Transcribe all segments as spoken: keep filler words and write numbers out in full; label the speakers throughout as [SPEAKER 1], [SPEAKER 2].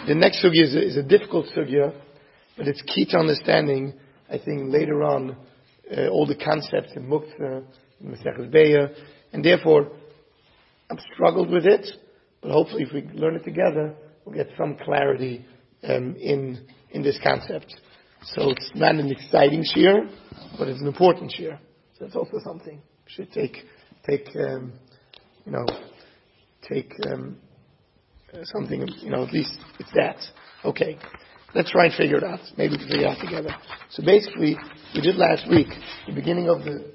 [SPEAKER 1] The next sugya is a, is a difficult sugya, but it's key to understanding, I think, later on, uh, all the concepts in Muktzah, in Maseches Be'ah, and therefore, I've struggled with it, but hopefully if we learn it together, we'll get some clarity um, in in this concept. So it's not an exciting shir, but it's an important shir. So it's also something we should take, take, um, you know, take um, uh, something, you know, at least it's that. Okay, let's try and figure it out. Maybe we can figure it out together. So basically, we did last week, the beginning of the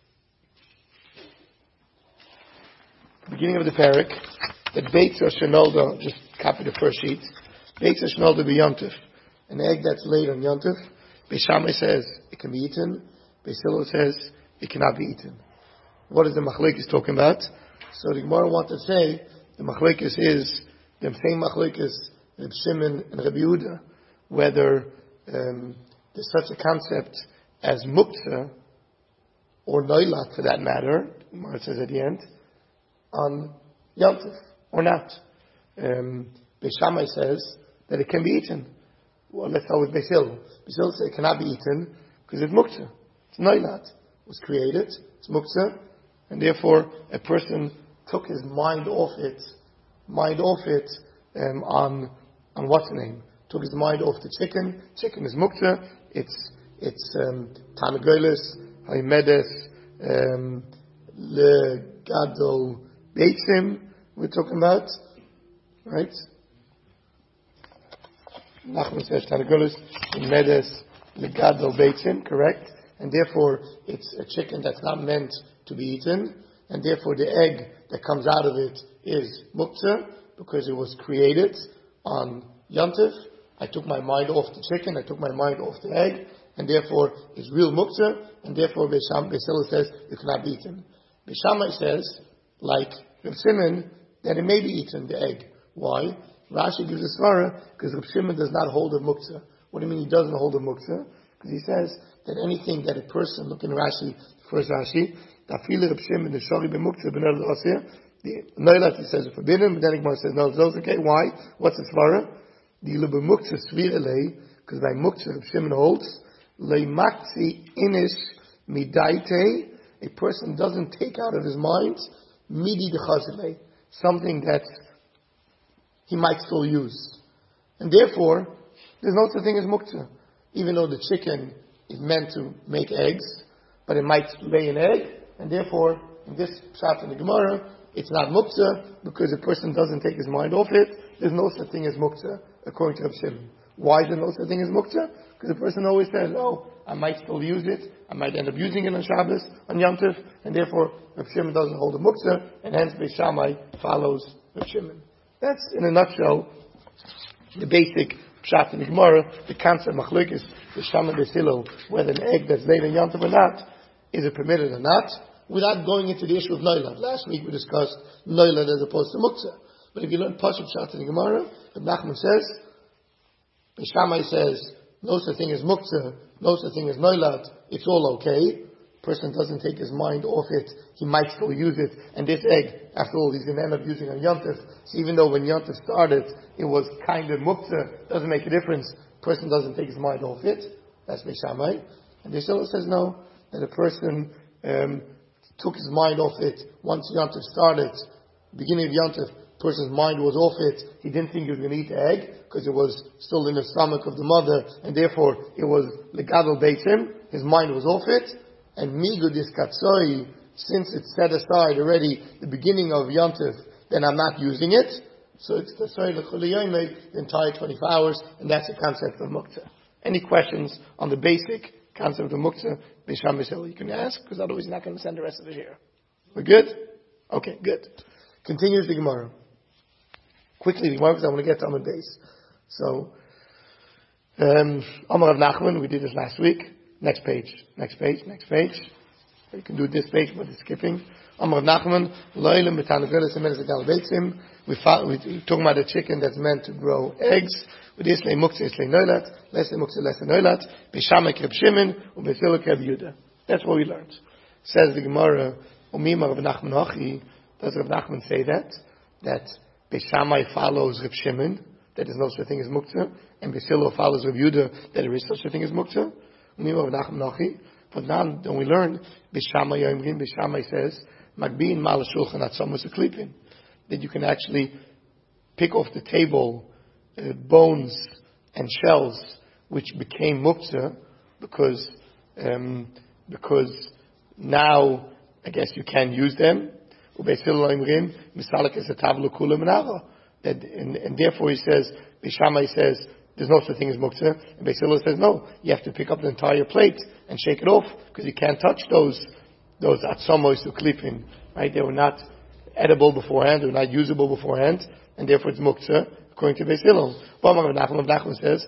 [SPEAKER 1] beginning of the parak, that Beitza Shenolda, just copy the first sheet, Beitza Shenolda b'Yontif, an egg that's laid on Yontif. Beis Shammai says it can be eaten. Beis Hillel says it cannot be eaten. What is the machlekes talking about? So the Gemara want to say the machlekes is the same machlekes Reb Shimon and Reb Yehuda, whether um, there's such a concept as muktzah or noilat for that matter. The Gemara says at the end on Yontif or not. Um, Beis Shammai says that it can be eaten. Well, let's start with Beis Hillel. Beis Hillel says it cannot be eaten because it's muktzah. It's noilat. It was created. It's muktzah, and therefore a person took his mind off it, mind off it um, on on what's the name? Took his mind off the chicken. Chicken is muktzah. It's it's um, tanagolis, haimedes, um, le gadol beitzim. We're talking about, right? Nachman says tanagolis, haimedes, le gadol beitzim. Correct. And therefore, it's a chicken that's not meant to be eaten, and therefore the egg that comes out of it is muktzah, because it was created on Yontif. I took my mind off the chicken, I took my mind off the egg, and therefore it's real muktzah, and therefore Beis Hillel says it cannot be eaten. Beis Shammai says, like Reb Shimon, that it may be eaten, the egg. Why? Rashi gives a svara, because Reb Shimon does not hold a muktzah. What do you mean he doesn't hold a muktzah? Because he says that anything that a person, look in Rashi, first Rashi, Tafile Reb Shimon, the Shori b'muktzah, b'nei l'osir, the noilat, he says, forbidden, but then Gemara says, no, it's okay. Why? What's the svara? The ilu b'muktzah svirelei, because by muktzah, Reb Shimon holds, leimakzi inish midaite, a person doesn't take out of his mind, midi dechazilei, something that he might still use. And therefore, there's no such thing as muktzah. Even though the chicken is meant to make eggs, but it might lay an egg, and therefore, in this pshat in the Gemara, it's not muktzah, because a person doesn't take his mind off it. There's no such thing as muktzah, according to Reb Shimon. Why is there no such thing as muktzah? Because the person always says, oh, I might still use it, I might end up using it on Shabbos, on Yom Tov, and therefore Reb Shimon doesn't hold a muktzah, and hence Beis Shammai follows Reb Shimon. That's, in a nutshell, the basic pshat in the Gemara, the concept machlokes, the Shammai Beis Hillel, whether an egg that's laid in Yom Tov or not, is it permitted or not, without going into the issue of noilat. Last week we discussed noilat as opposed to muktzah. But if you learn Pashup Pshat in the Gemara, Reb Nachman says, Beis Shammai says, no such thing as muktzah, no such thing as noilat, it's all okay. Person doesn't take his mind off it, he might still use it, and this egg, after all, he's going to end up using on Yom Tov. So even though when Yom Tov started, it was kind of muktzah, doesn't make a difference, person doesn't take his mind off it. That's Beis Shammai. And Beis Hillel says no, that a person um, took his mind off it once Yom Tov started, beginning of Yom Tov, person's mind was off it, he didn't think he was going to eat the egg, because it was still in the stomach of the mother, and therefore it was legadol beitzim, his mind was off it, and migu diskatzoi, since it's set aside already the beginning of Yom Tov, then I'm not using it, so it's the the entire twenty-four hours, and that's the concept of muktzah. Any questions on the basic concept of muktzah? Beis Shammai Beis Hillel, you can ask, because otherwise you're not going to send the rest of it here. We're good? Okay, good. Continues the Gemara. Quickly, the Gemara, because I want to get to Amud Beis. So, um, Amar Rav Nachman, we did this last week. Next page, next page, next page. You can do this page, but it's skipping. Amar Rav Nachman, Lo'ilim b'tanagolis emenes legal beitzim. We're talking about a chicken that's meant to grow eggs. With this lay muktzah, this lay noilat. Less lay muktzah, less lay noilat. Beis Shammai Reb Shimon, u'Beis Hillel Reb Yehuda. That's what we learned. Says the Gemara, Umima Rav Nachman Hachi. Does Rav Nachman say that? That Beis Shammai follows Reb Shimon? that there's no such thing as muktzah, and Beis Hillel follows Rabbi Yehuda that there is such a thing as muktzah. But now, then we learn, Bishamai Yomrim, Bishamai says, Magbin Mal Shulchan Atzamus Uklipin, that you can actually pick off the table uh, bones and shells which became muktzah because um, because now I guess you can use them. That and, and therefore he says, Bishamai says there's no such thing as muktzah, and Beis Hillel says no, you have to pick up the entire plate and shake it off because you can't touch those those atzamos uklipin, right? They were not edible beforehand, they were not usable beforehand, and therefore it's muktzah according to Beis Hillel. Rav Nachman says,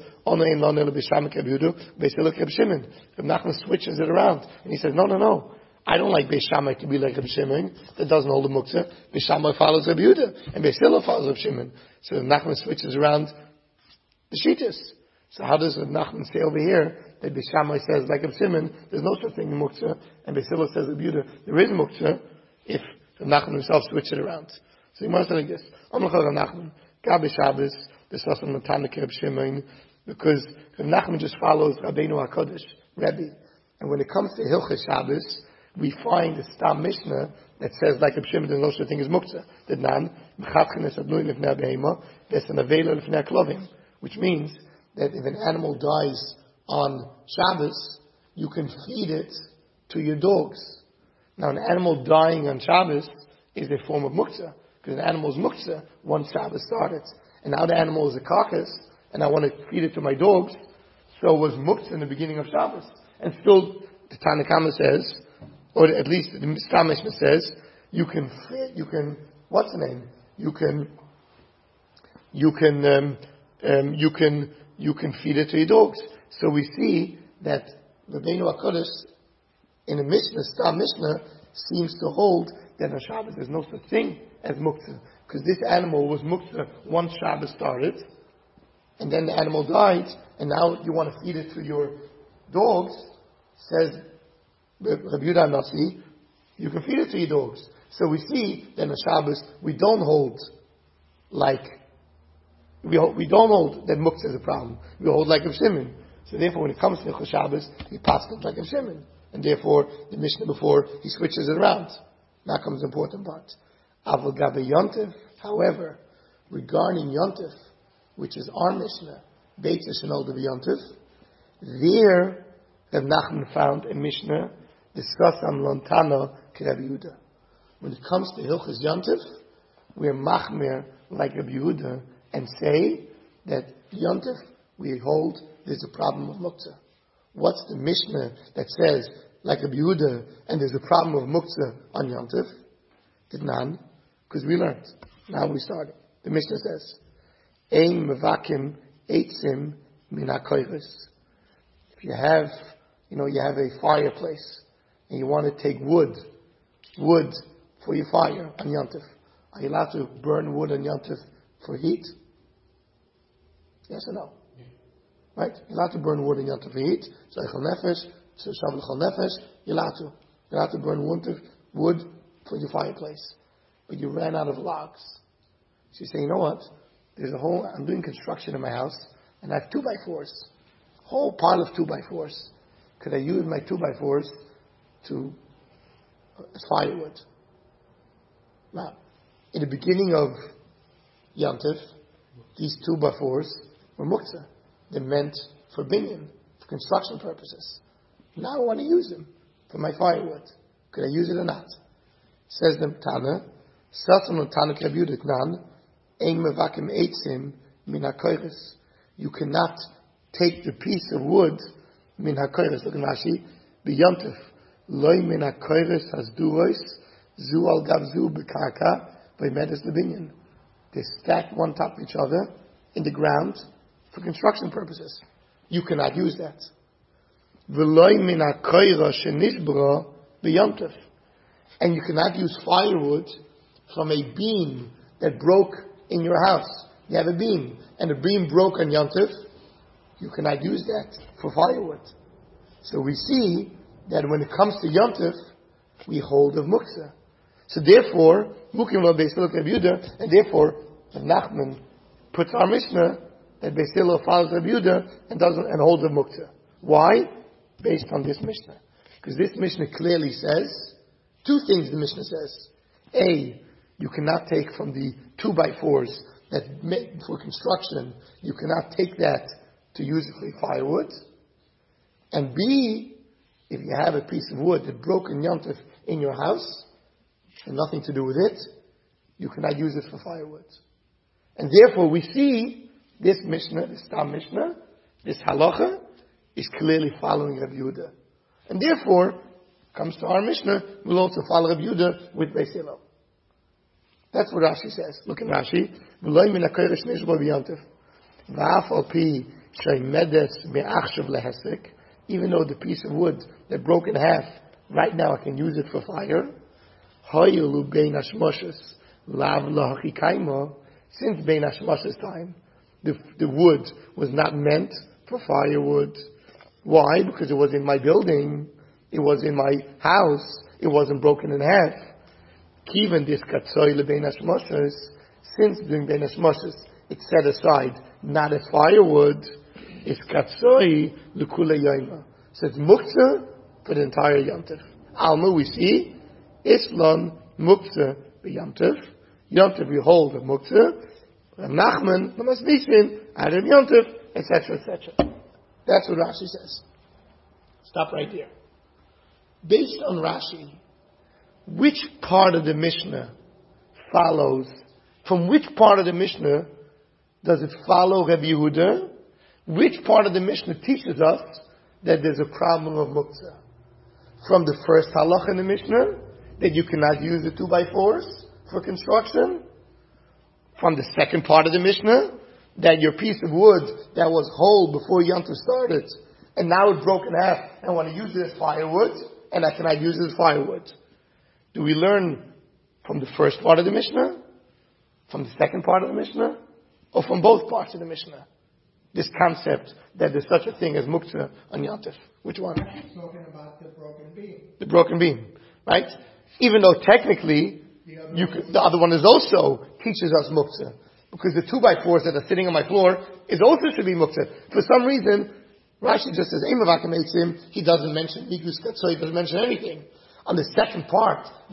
[SPEAKER 1] Beis Hillel Reb Shimon. Rav Nachman switches it around, and he says, no, no, no. I don't like Beis Shammai to be like Reb Shimon that doesn't hold the muktzah. Beis Shammai follows Reb Yehuda, and Beis Hillel follows Reb Shimon. So Rav Nachman switches around the shittas. So how does Rav Nachman say over here that Beis Shammai says like Reb Shimon, there's no such thing in muktzah, and Beis Hillel says Reb Yehuda, there is muktzah if Rav Nachman himself switches it around. So you must say like this: Amlach Rav Nachman, Gabi Shabbos, this was from Matanik Reb Shimon, because Rav Nachman just follows Rabbeinu HaKadosh, Rebbe. And when it comes to Hilchos Shabbos, we find a Stam Mishnah that says, like Reb Shimon, there's no such thing as muktzah. That nan, which means that if an animal dies on Shabbos, you can feed it to your dogs. Now, an animal dying on Shabbos is a form of muktzah, because an animal is muktzah once Shabbos started. And now the animal is a carcass, and I want to feed it to my dogs, so it was muktzah in the beginning of Shabbos. And still, the Tanna Kama says, or at least the Stam Mishnah says, you can feed, you can, what's the name? You can, you can, um, um, you can, you can feed it to your dogs. So we see that Rabbeinu HaKadosh in a Mishnah, Stam Mishnah, seems to hold that on Shabbos there's no such thing as muktzah, because this animal was muktzah once Shabbos started, and then the animal died, and now you want to feed it to your dogs. Says Rabbi Yehuda Nasi, you can feed it to your dogs. So we see that on Shabbos we don't hold like we hold, we don't hold that muktzah is a problem. We hold like Reb Shimon. So therefore, when it comes to Shabbos, he passes like Reb Shimon, and therefore the Mishnah before he switches it around. Now comes the important part. Avol Gabe Yontif. However, regarding Yontif, which is our Mishnah, Beit Yisrael Gabe Yontif, there Rav Nachman found a Mishnah discussed on Lontana Rabbi Yehuda. When it comes to Hilchos Yontif, we're machmer like Rabbi Yehuda and say that Yontif we hold there's a problem of muktzah. What's the Mishnah that says like Rabbi Yehuda and there's a problem of muktzah on Yontif? Did none, because we learned. Now we started. The Mishnah says, Ein mevakim eitzim min hakoyres. If you have, you know, you have a fireplace and you want to take wood, wood for your fire on Yontif, are you allowed to burn wood on Yontif for heat? Yes or no? Yeah. Right? You're allowed to burn wood on Yontif for heat. Tzeichel nefesh, tzeichel nefesh. You're allowed to. You're allowed to burn wood for your fireplace. But you ran out of logs. So you say, you know what? There's a whole, I'm doing construction in my house and I have two by fours. Whole pile of two by fours. Could I use my two by fours to as firewood? Now, in the beginning of Yontif, these two by fours were muktzah. They're meant for binyan, for construction purposes. Now I want to use them for my firewood. Could I use it or not? Says the Tana, Satan Tana Krebudit Nan, Ein Mevakim Eitzim Min HaKoyres. You cannot take the piece of wood Min HaKoyres. Look at Rashi, B'Yontif, Loi Min HaKoyres Hasduros, Zu Al Gav Zu B'Karka, V'Medes Lebinyan. They stack one top of each other in the ground for construction purposes. You cannot use that. V'Loi Min HaKoyres Shenishbra B'Yontif. And you cannot use firewood from a beam that broke in your house. You have a beam, and the beam broke on Yontif. You cannot use that for firewood. So we see that when it comes to Yontif, we hold of muktzah. So therefore, Mukim lo Beis Hillel Rabbi Yehuda, and therefore, Rav Nachman puts our Mishnah that Beis Hillel follows Rabbi Yehuda and doesn't and holds a muktzah. Why? Based on this Mishnah. Because this Mishnah clearly says two things. The Mishnah says: A, you cannot take from the two by fours that make for construction. You cannot take that to use it for firewood. And B, if you have a piece of wood that broke in Yontif in your house and nothing to do with it, you cannot use it for firewood. And therefore, we see this Mishnah, this Tam Mishnah, this Halacha, is clearly following Rabbi Yehuda. And therefore, comes to our Mishnah, we'll also follow Rabbi Yehuda with Beis Hillel. That's what Rashi says. Look at Rashi. V'loy min hakodesh nishbo b'yontif. V'af al pi shay medes me'achshav lehesek. Even though the piece of wood that broke in half, right now I can use it for fire. Hoyelu bein hashmoshes lav lahachi kaima. Since bein hashmoshes time, the, the wood was not meant for firewood. Why? Because it was in my building. It was in my house. It wasn't broken in half. Kiven this katsoy lebein hashmoshes. Since doing bein hashmoshes, it's set aside not as firewood. It's katsoy lekula yoyma. So it's muktzah for the entire yontif. Alma we see Islam muktzah b'yontif. Yontif we hold a muktzah. Nachman namasnisin adam yontif, et cetera, et cetera. That's what Rashi says. Stop right there. Based on Rashi, which part of the Mishnah follows? From which part of the Mishnah does it follow Rabbi Yehuda? Which part of the Mishnah teaches us that there's a problem of muktzah? From the first halach in the Mishnah, that you cannot use the two by fours for construction. From the second part of the Mishnah, that your piece of wood that was whole before Yontif started, and now it's broken in half, and I want to use it as firewood, and I cannot use it as firewood. Do we learn from the first part of the Mishnah? From the second part of the Mishnah? Or from both parts of the Mishnah? This concept that there's such a thing as muktzah on Yontif. Which one?
[SPEAKER 2] He's talking about the broken beam.
[SPEAKER 1] The broken beam. Right? Even though technically, you could, the other one is also teaches us muktzah. Because the two by fours that are sitting on my floor is also should be muktzah. For some reason, Rashi just says, he doesn't mention Mikus Katsoy, he doesn't mention anything. On the second part, the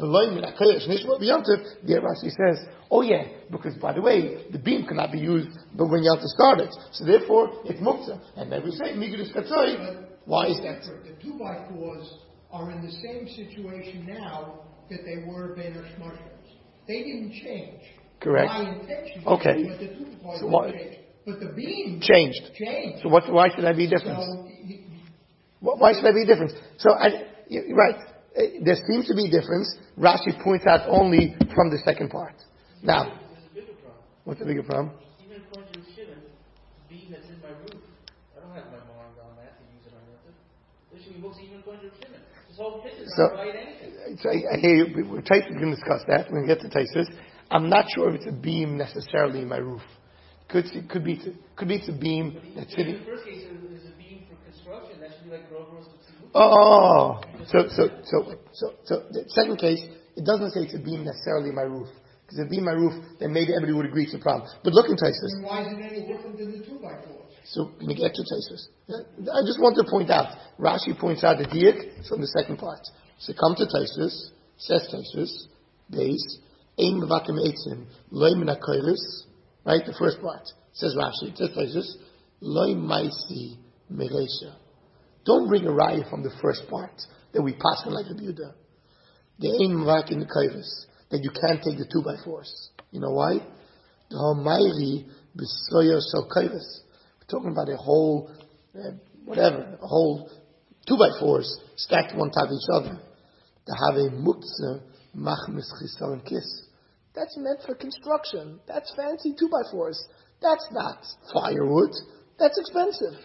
[SPEAKER 1] there Rashi says, oh yeah, because by the way, the beam cannot be used but when Yontif started. So therefore, it's muktzah. And then we say, Mikus Katsoy, why is that?
[SPEAKER 2] The two by fours are in the same situation now that they were Bein Hashmoshes. They didn't change.
[SPEAKER 1] Correct.
[SPEAKER 2] My intention
[SPEAKER 1] okay.
[SPEAKER 2] But the two by
[SPEAKER 1] so
[SPEAKER 2] fours changed. But the beam
[SPEAKER 1] changed.
[SPEAKER 2] Changed.
[SPEAKER 1] So what, why should I be different?
[SPEAKER 2] So, he,
[SPEAKER 1] why should I be different? So I, you're right. There seems to be a difference. Rashi points out only from the second part. Now, what's the bigger problem?
[SPEAKER 3] Even according to Shimon, the beam that's in my roof, I don't have my mind on that to use it on Yontif. There should be books even according to Shimon. This whole thing is not right anything.
[SPEAKER 1] So I, I hear you. Taisus can discuss that. We're going to get to Taisus. I'm not sure if it's a beam necessarily in my roof. Could could be could be it's a beam that's sitting.
[SPEAKER 3] In the first case, there's a beam for construction. That should be like Grover Roast.
[SPEAKER 1] Oh, so so so so so the second case, it doesn't say it's a beam necessarily in my roof. Because if it be in my roof, then maybe everybody would agree it's a problem. But look in Taisus.
[SPEAKER 2] Why is it any different than the two by fours?
[SPEAKER 1] So when you get to Taisus, I just want to point out. Rashi points out the diak from the second part. So come to Taisus, says Taisus, base ein mevakim eitzim loy min hakoros. Right, the first part says Rashi. It says Taisus, loy maisi meresha. Don't bring a raya from the first part that we pass on like a Yehuda. The ein mevakim hakoros. That you can't take the two by fours. You know why? The Homayri b'soyer shel koros. We're talking about a whole, uh, whatever, a whole two by fours stacked one top of each other. To have a muktzah machmis chisar and kiss. That's meant for construction. That's fancy two by fours. That's not firewood. That's expensive.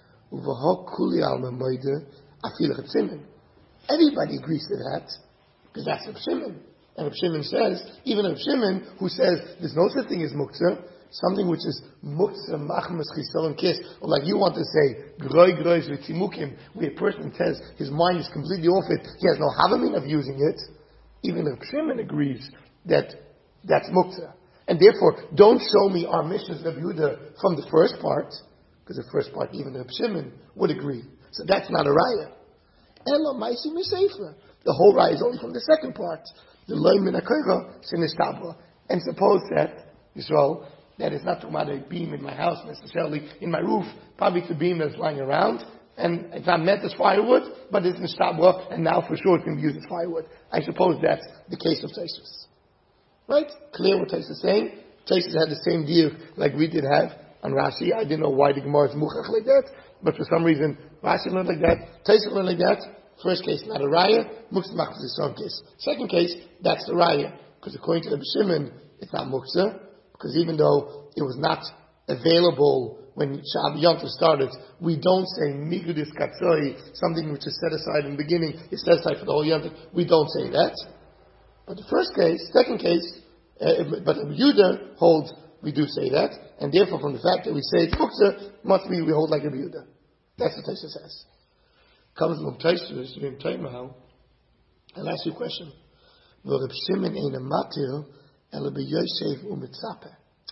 [SPEAKER 1] Everybody agrees to that because that's Reb Shimon. And Reb Shimon says, even Reb Shimon, who says there's no such thing as muktzah, something which is muktzah machmas chisar and kiss, or like you want to say, groi grois v'timukim, where a person says his mind is completely off it, he has no havamin of using it. Even Reb Shimon agrees that that's muktzah. And therefore, don't show me our missions of Yehuda from the first part, because the first part, even the Reb Shimon would agree. So that's not a raya. Elo ma'isi miseifa. The whole raya is only from the second part. The loy min hakoyra sinistabla. And suppose that, Yisrael, that is not talking about a beam in my house necessarily, in my roof, probably it's a beam that's lying around, and it's not meant as firewood, but it's nistabla, and now for sure it's going to be used as firewood. I suppose that's the case of Tosfos. Right? Clear what Tosfos is saying? Tosfos had the same deal like we did have on Rashi. I didn't know why the Gemara is muchach like that, but for some reason Rashi learned like that, Tosfos learned like that. First case, not a raya. Muktzah machmas is some case. Second case, that's the raya, because according to the Shimon, it's not muktzah, because even though it was not available when Shabbat Yom Tov started, we don't say migudis katzoi, something which is set aside in the beginning, is set aside for the whole Yom Tov. We don't say that. But the first case, second case, uh, but Yehuda holds we do say that, and therefore from the fact that we say it's muktzah, must be we hold like a Yehuda. That's what Tosfos says. Comes from Tosfos, you're in Taimah. I'll ask you a question. Reb Shimon ein a matir, ela b'yosef u'mitzapeh.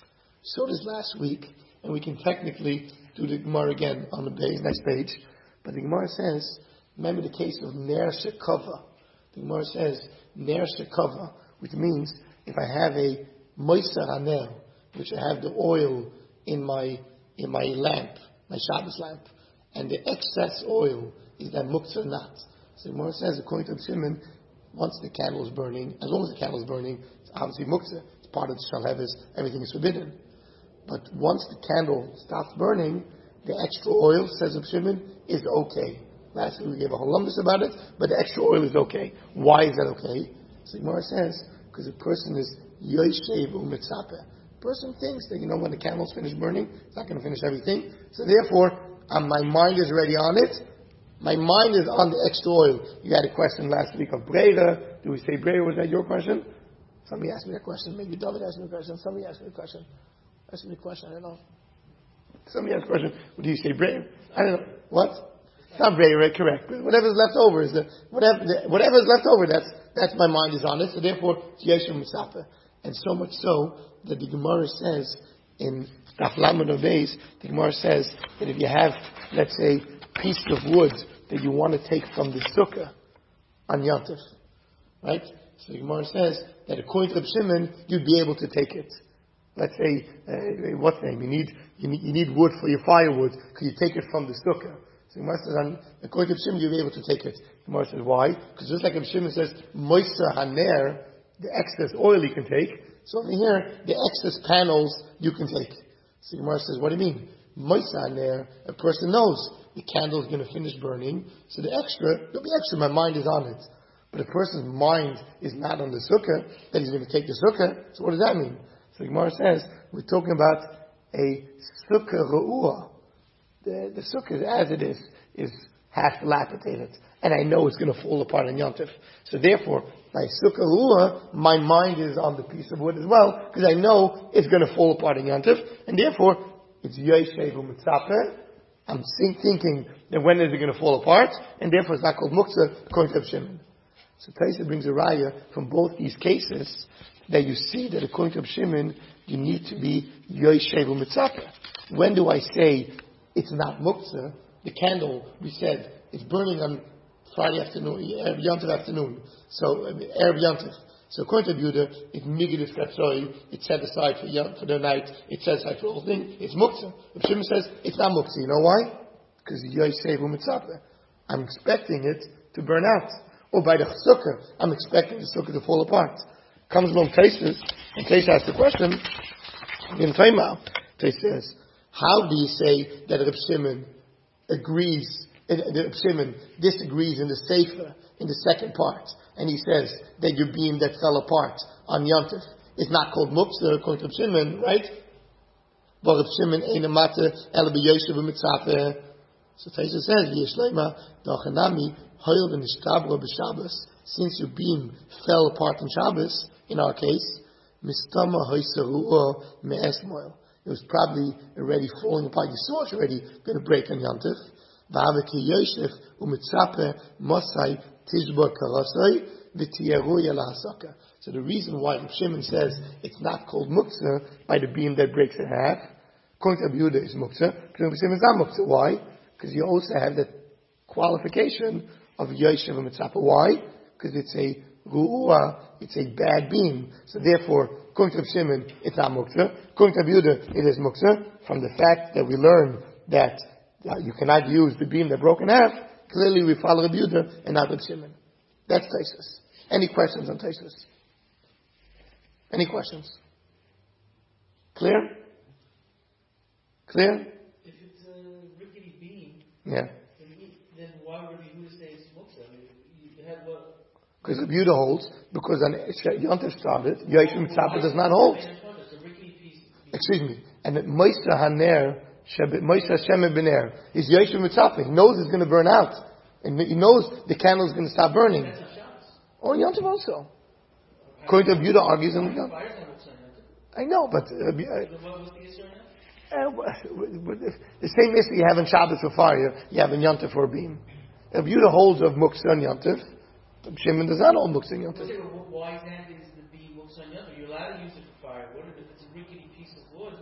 [SPEAKER 1] So this last week, and we can technically do the Gemara again on the page, next page, but the Gemara says, remember the case of Ner Shekava. The Gemara says, Ner Shekava, which means if I have a Moiser Haner, which I have the oil in my in my lamp, my Shabbos lamp, and the excess oil is that muktzah or not. So the Gemara says, according to Shimon, once the candle is burning, as long as the candle is burning, it's obviously muktzah. It's part of the shalheves, everything is forbidden. But once the candle stops burning, the extra oil, says Shimon, is okay. Last week we gave a whole lumbus about it, but the extra oil is okay. Why is that okay? So Gemara says, because the person is yoshev u'mitzapeh. The person thinks that, you know, when the candle's finished burning, it's not going to finish everything. So therefore, um, my mind is already on it. My mind is on the extra oil. You had a question last week of Breira. Do we say Breira? Was that your question? Somebody asked me that question. Maybe David asked me a question. Somebody asked me a question. Asked me a question. I don't know. Somebody asked a question. What do you say Breira? I don't know. What? It's not Breira, correct. But whatever's left over is the, whatever, the, whatever's left over, that's, that's my mind is on it. So therefore, it's Yeshu Mitzapeh. And so much so that the Gemara says in Daf Lamed Obeis, the Gemara says that if you have, let's say, a piece of wood that you want to take from the sukkah on Yom Tov, right? So the Gemara says that according to Reb Shimon, you'd be able to take it. Let's say, uh, what's the name? You need, you need, you need wood for your firewood, because you take it from the sukkah. So the Gemara says, on, according to Reb Shimon, you'll be able to take it. The Gemara says, why? Because just like Reb Shimon says, Moiser Haner, the excess oil you can take. So over here, the excess panels you can take. So the Gemara says, what do you mean? Moiser Haner, a person knows the candle is going to finish burning, so the extra, there'll be extra, my mind is on it. But a person's mind is not on the sukkah, that he's going to take the sukkah, so what does that mean? So the Gemara says, we're talking about a sukkah re'uah. The, the sukkah, as it is, is half dilapidated. And I know it's going to fall apart on Yom Tov. So therefore, my sukkah re'uah, my mind is on the piece of wood as well, because I know it's going to fall apart on Yom Tov. And therefore, it's yoshev u'mitzapeh. I'm thinking that when is it going to fall apart, and therefore it's not called muktzah, according to Reb Shimon. So Tosfos brings a raya from both these cases that you see that according to Reb Shimon, you need to be yoshev u'mitzapeh. When do I say it's not muktzah? The candle, we said, it's burning on Friday afternoon, Erev Yom Tov afternoon. So, Erev Yom Tov. So according to Yehuda, it's migudis katzoi, it's set aside for, yom, for the night, it's set aside for the whole thing, it's muktzah. Reb Shimon says, it's not muktzah. You know why? Because yoshev u'mitzapeh. I'm expecting it to burn out. Or by the sukkah, I'm expecting the sukkah to fall apart. Comes along Tosfos, and Tosfos asks the question, in Taimah, Tosfos says, how do you say that Reb Shimon agrees, uh, Reb Shimon disagrees in the Sefer, in the second part, and he says that your beam that fell apart on Yom Tov is not called muktzah according to Reb Shimon, right? But Reb Shimon ein amata ela b'yoshev u'mitzapeh. So Tosfos says, v'yeshleima da'achanami hoil v'nishtabro b'Shabbos. Since your beam fell apart on Shabbos, in our case, mistama hoiseru'o me'esmoil. It was probably already falling apart. You saw it's already going to break on Yom Tov. V'aveki yoshev u'mitzapeh mosai tishbor karosai v'tiyaruya lahasaka. So the reason why Reb Shimon says it's not called muktzah by the beam that breaks in half, according to Rabbi Yehuda is muktzah, because Reb Shimon is not muktzah. Why? Because you also have that qualification of yoshev mitzapa. Why? Because it's a ru'ua, it's a bad beam. So therefore, according to Reb Shimon, it's not muktzah. According to Rabbi Yehuda, it is muktzah. From the fact that we learn that uh, you cannot use the beam that broke in half, clearly we follow Rabbi Yehuda and not Reb Shimon. That's Taisus. Any questions on Taisus? Any questions? Clear? Clear?
[SPEAKER 3] If it's a rickety beam,
[SPEAKER 1] Yeah.
[SPEAKER 3] then, he, then why would Yehuda say it's muktzah? I mean, you have what?
[SPEAKER 1] Because Rabbi Yehuda holds, because on Yontif started, Yoshev Mitzapa does not hold.
[SPEAKER 3] It's a rickety piece.
[SPEAKER 1] Excuse me. And Moisa Haner, Moisa Shemer Bener, is Yoshev Mitzapa. He knows it's going to burn out. And he knows the candle is going to stop burning.
[SPEAKER 3] That's not Shabbos.
[SPEAKER 1] Oh, Yontif also. According to Rabbi Yehuda argues in Yontif.
[SPEAKER 3] Fire's not muktzah.
[SPEAKER 1] I know, but uh, uh,
[SPEAKER 3] Then what was the issue now?
[SPEAKER 1] uh, w- w- the same issue you have in Shabbos for fire, you have in Yontif for a beam. Rabbi Yehuda holds of Muktzah and Yontif. Rabbi Shimon does not hold Muktzah and Yontif.
[SPEAKER 3] Okay, well, why exactly is the beam muktzah yontif? You're allowed to use it for firewood, and if it's a rickety piece of wood.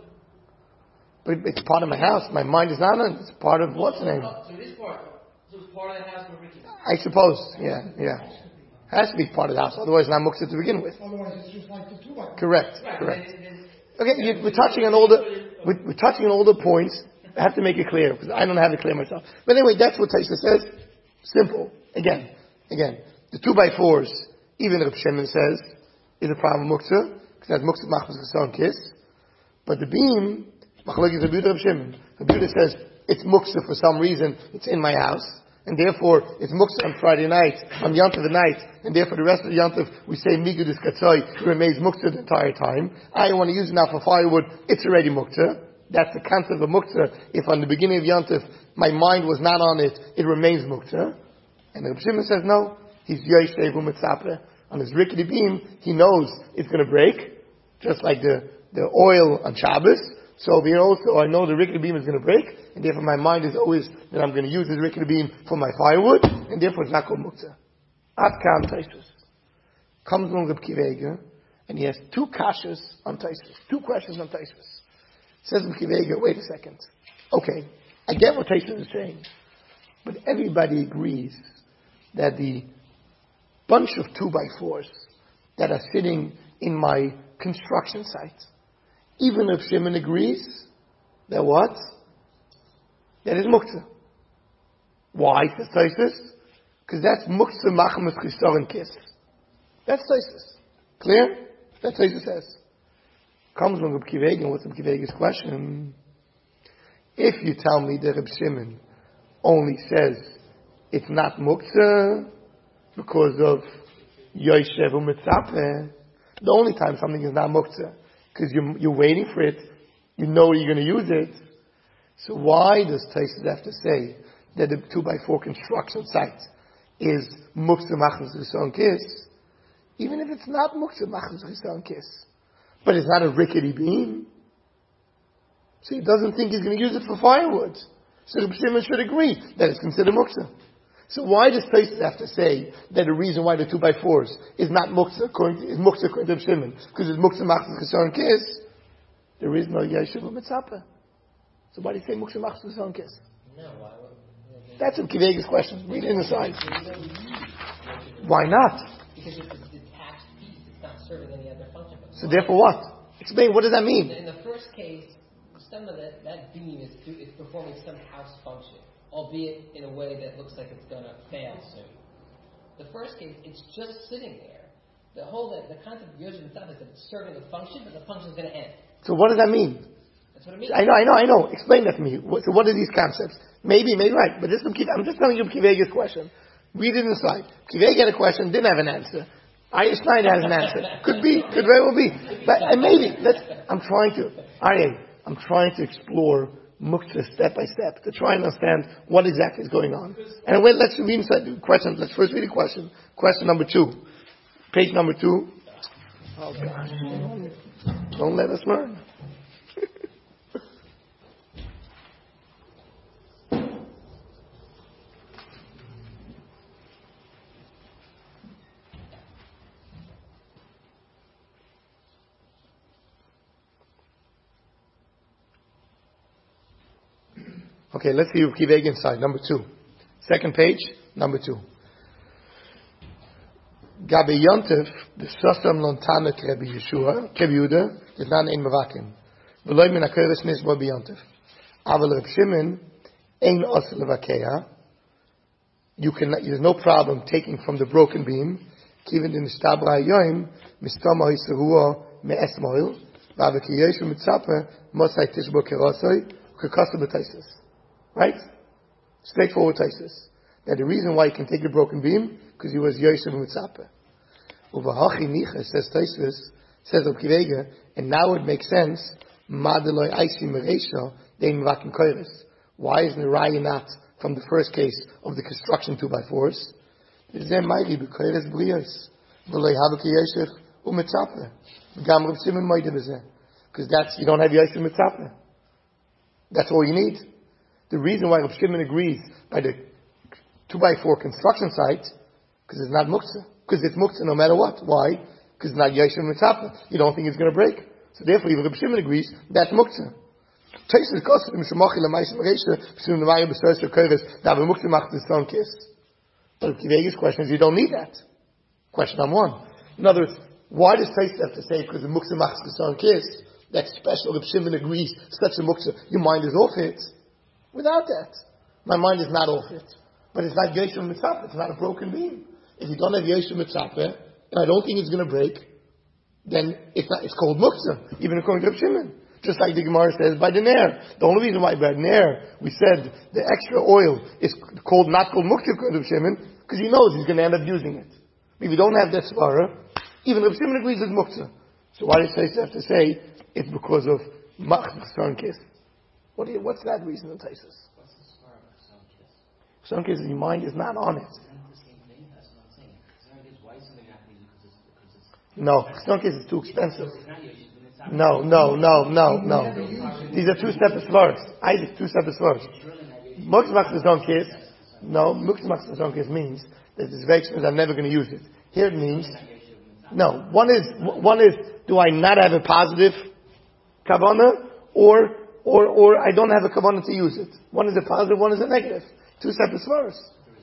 [SPEAKER 1] But it's part of my house. My mind is not on it. It's part of what's the name?
[SPEAKER 3] So it is part. So it's part of the house for rickety.
[SPEAKER 1] I suppose. Yeah, yeah. Has to be part of the house. Otherwise, not Muktzah to begin with.
[SPEAKER 2] Otherwise, it's just like the two by four.
[SPEAKER 1] Correct.
[SPEAKER 3] Right,
[SPEAKER 1] Correct.
[SPEAKER 3] then- then-
[SPEAKER 1] Okay, you, we're touching on all the we're, we're touching on all the points. I have to make it clear because I don't have it clear myself. But anyway, that's what Taisa says. Simple. Again, again, the two by fours, even Reb Shimon says, is a problem of muktzah because that's muktzah machmas chesron kiss. But the beam, machlokes Reb Yehuda Reb Shimon. Reb Yehuda says it's muktzah for some reason. It's in my house. And therefore, it's muktzah on Friday night, on Yontif the night, and therefore the rest of the Yontif, we say migudis katzoi, it remains muktzah the entire time. I want to use it now for firewood, it's already muktzah. That's the concept of muktzah. If on the beginning of Yontif, my mind was not on it, it remains muktzah. And Reb Shimon says, no, he's yoshev u'mitzapeh. On his rickety beam, he knows it's going to break, just like the, the oil on Shabbos. So over here also, I know the rickety beam is going to break, and therefore my mind is always that I'm going to use this rickety beam for my firewood, and therefore it's not called muktzah. Ad kam Taisus. Comes along Reb Kiva Eiger, and he has two kashas on Taisus, two questions on Taisus. Says Reb Kiva Eiger, wait a second. Okay, I get what Taisus is saying, but everybody agrees that the bunch of two by fours that are sitting in my construction site, even if Shimon agrees, that what? That is muktzah. Why, says Taisus? Because that's muktzah machmas chisoron kiss. That's Taisus. Clear? That's what Taisus says. Comes from Reb Kiva Eiger, what's Reb Kiva Eiger's question? If you tell me that Reb Shimon only says it's not muktzah because of yoshev u'mitzapeh, the only time something is not muktzah, because you're, you're waiting for it, you know you're going to use it. So why does Taisus have to say that the two by four construction site is muktzah machmas chisoron kiss, even if it's not muktzah machmas chisoron kiss, but it's not a rickety beam? So he doesn't think he's going to use it for firewood. So Reb Shimon should agree that it's considered muktzah. So why does Taisus have to say that the reason why the two by fours is not muktzah according to, is muktzah according to Reb Shimon because it's muktzah machmas chisoron kiss? There is no yoshev u'mitzapeh. So why do you say muktzah machmas chisoron kiss?
[SPEAKER 3] No, why would
[SPEAKER 1] That's Reb Kiva Eiger's question. Read it in the side. Why not?
[SPEAKER 4] Because it's a detached piece. It's not serving any other function.
[SPEAKER 1] So therefore what? Explain, what does that mean?
[SPEAKER 4] In the first case, some of that, that beam is, do, is performing some house function, albeit in a way that looks like it's going to fail soon. The first case, it's just sitting there. The whole, the, the concept of Yoshev itself is that it's serving a function, but the function is going to end.
[SPEAKER 1] So what does that mean?
[SPEAKER 4] That's what it means.
[SPEAKER 1] I know, I know, I know. Explain that to me. What, so what are these concepts? Maybe, maybe right. But this is, I'm just telling you Kiva Eiger's question. Read it in the slide. Kiva Eiger had a question, didn't have an answer. Aryeh Schneider has an answer. Could be, could very well be. But and maybe, let's, I'm trying to, Aryeh, I'm trying to explore muktzah step by step to try and understand what exactly is going on. And wait, let's read inside the question. Let's first read the question. Question number two. Page number two. Oh gosh. Don't let us learn. Okay, let's see Reb Kiva inside. Number two. Second page, number two. Gabi Yontif, the Sosam Lontana Krebi Yeshua, Krebi Yehuda, is not in Mavakim. V'loy min hakoros nisbo b'Yontif. Aval Reb Shimon, ein os levakeya. You can, there's no problem taking from the broken beam. Kivin in Shtabra Yoim, Mistama Yisruo me'es moil, v'avaki Yeshu mitzape, mosai tishbo kerosoi, kekasa b'taisis. Right? Straightforward taisis. Now the reason why you can take the broken beam, because he was Yeshu mitzape. Uvahachi nicha, says taisis, says Reb Kiva, and now it makes sense, Madeloi Aisi Meresha, Dein Vakin Koiris. Why isn't the raya not from the first case of the construction two by fours? Because that's, you don't have Yosef Mitzapeh. That's all you need. The reason why Reb Shimon agrees by the two by four construction site, because it's not Muktzah. Because it's Muktzah no matter what. Why? Because it's not Yosef Mitzapeh. You don't think it's going to break. So therefore, even Reb Shimon agrees, that's Muktzah. Taisus Kosim Shemachi Lamaisa Meresha P'Sim Nevayim B'Soyos Kovis Dav Muktzah Mach Tzon Kiss. But Kivega's question is, you don't need that. Question number one. In other words, why does Taisus have to say because the Muktzah Mach Tzon Kiss? That special Reb Shimon agrees such a Muktzah, your mind is off it. Without that, my mind is not off it. But it's not Yosef Mitzapeh. It's not a broken beam. If you don't have Yosef Mitzapeh, and I don't think it's going to break, then it's not, it's called Muktzah, even according to Reb Shimon. Just like the Gemara says by the Nair. The only reason why by the Nair we said the extra oil is called, not called Muktzah according to Reb Shimon, because he knows he's going to end up using it. If you don't have that svara, even Reb Shimon agrees with Muktzah. So why does Taisus have to say it's because of Mach Chassan Kiss? What do you, what's that reason in Taisus?
[SPEAKER 3] What's the svara of Chassan Kiss?
[SPEAKER 1] Chassan Kiss, your mind is not on it. No, Chassan Kiss is too expensive. No, no, no, no, no. These are two separate svaras. Isaac, two separate svaras. Muktzah Mach Chassan Kiss, no, Muktzah Mach Chassan Kiss means that it's very expensive, I'm never going to use it. Here it means, no, one is, one is, do I not have a positive kavanah, or, or, or I don't have a kavanah to use it. One is a positive, one is a negative. Two separate svaras.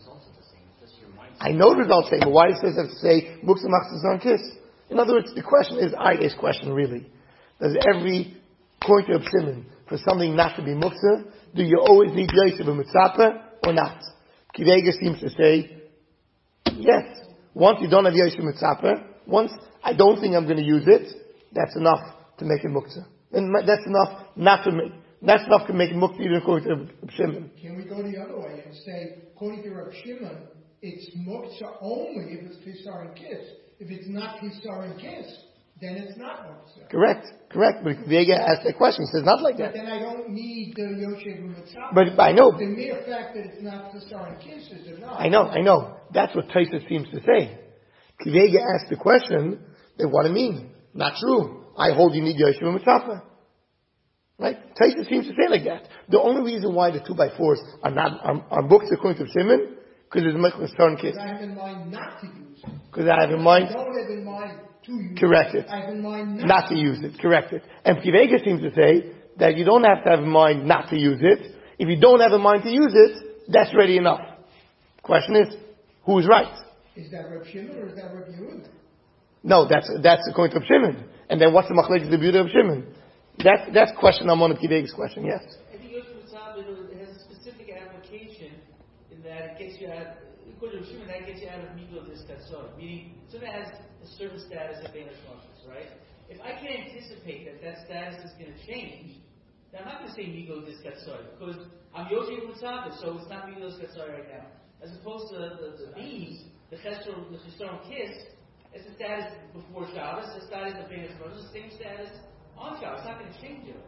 [SPEAKER 1] I know the results say, but why does it have to say Muktzah Mach Chassan Kiss? In other words, the question is, Isaac's question really. Does every point of Shimon for something not to be Muktzah, do you always need Yosef and Mitzapeh or not? Kivega seems to say, yes. Once you don't have Yosef and Mitzapeh, once I don't think I'm going to use it, that's enough to make it Muktzah. And that's enough not to make, that's enough to make it Muktzah even according to Reb Shimon.
[SPEAKER 2] Can we go the other way and say, according to Reb Shimon, it's Muktzah only if it's Kisar and Kiss. If it's not Kisar and Kiss, then it's not Muktzah.
[SPEAKER 1] Correct, correct. But Vega asked that question. He says not like that.
[SPEAKER 2] But then I don't need the Yosef and Mitzapeh.
[SPEAKER 1] But I know.
[SPEAKER 2] The mere fact that it's not Kisar and Kiss is enough.
[SPEAKER 1] I know, I know. That's what Taisus seems to say. Vega asked the question, then what do you mean? Not true. I hold you need Yosef and Mitzapeh. Right? Taisus seems to say like that. The only reason why the two by fours are not, are, are books according to Shimon, because it's Mechel Stern Kiss.
[SPEAKER 2] Because I have in mind not to use it.
[SPEAKER 1] Because I have in mind.
[SPEAKER 2] I don't have in mind to use
[SPEAKER 1] correct
[SPEAKER 2] it.
[SPEAKER 1] it.
[SPEAKER 2] I have in mind not,
[SPEAKER 1] not to use it. Correct it. And Kivega seems to say that you don't have to have in mind not to use it. If you don't have in mind to use it, that's ready enough. Question is, who's right?
[SPEAKER 2] Is that Reb Shimon or is that Reb Yehuda?
[SPEAKER 1] No, that's that's according to Reb Shimon. And then what's the machlekes the beauty of Shimon? That's that's question number one of Kivega's question. Yes.
[SPEAKER 3] I think Yosef Mitzapeh has a specific application in that it gets you out. According to Shimon, that gets you out of Migdal Diskatzor. Meaning, something has a certain status of Bein HaShmashos, right? If I can anticipate that that status is going to change, then I'm not going to say Migdal Diskatzor because I'm Yosef Mitzapeh, so it's not Migdal Diskatzor right now. As opposed to the, the bees, the Chesed, the Chesed Kiss, it's the status before Shabbos, the status of Bein HaShmashos, the same status on Shabbos. It's not going to change it.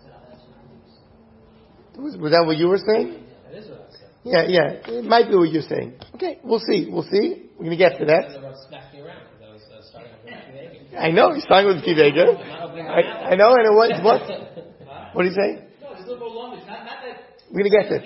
[SPEAKER 1] Was, was that what you were saying?
[SPEAKER 4] That is what I said.
[SPEAKER 1] Yeah, yeah. It might be what you're saying. Okay, we'll see. We'll see. We're going to get to that. I know, he's starting with Kivega. I, I know, and what? What? What are you saying?
[SPEAKER 3] No, it's liberal language. Not, not that.
[SPEAKER 1] We're going to get to it.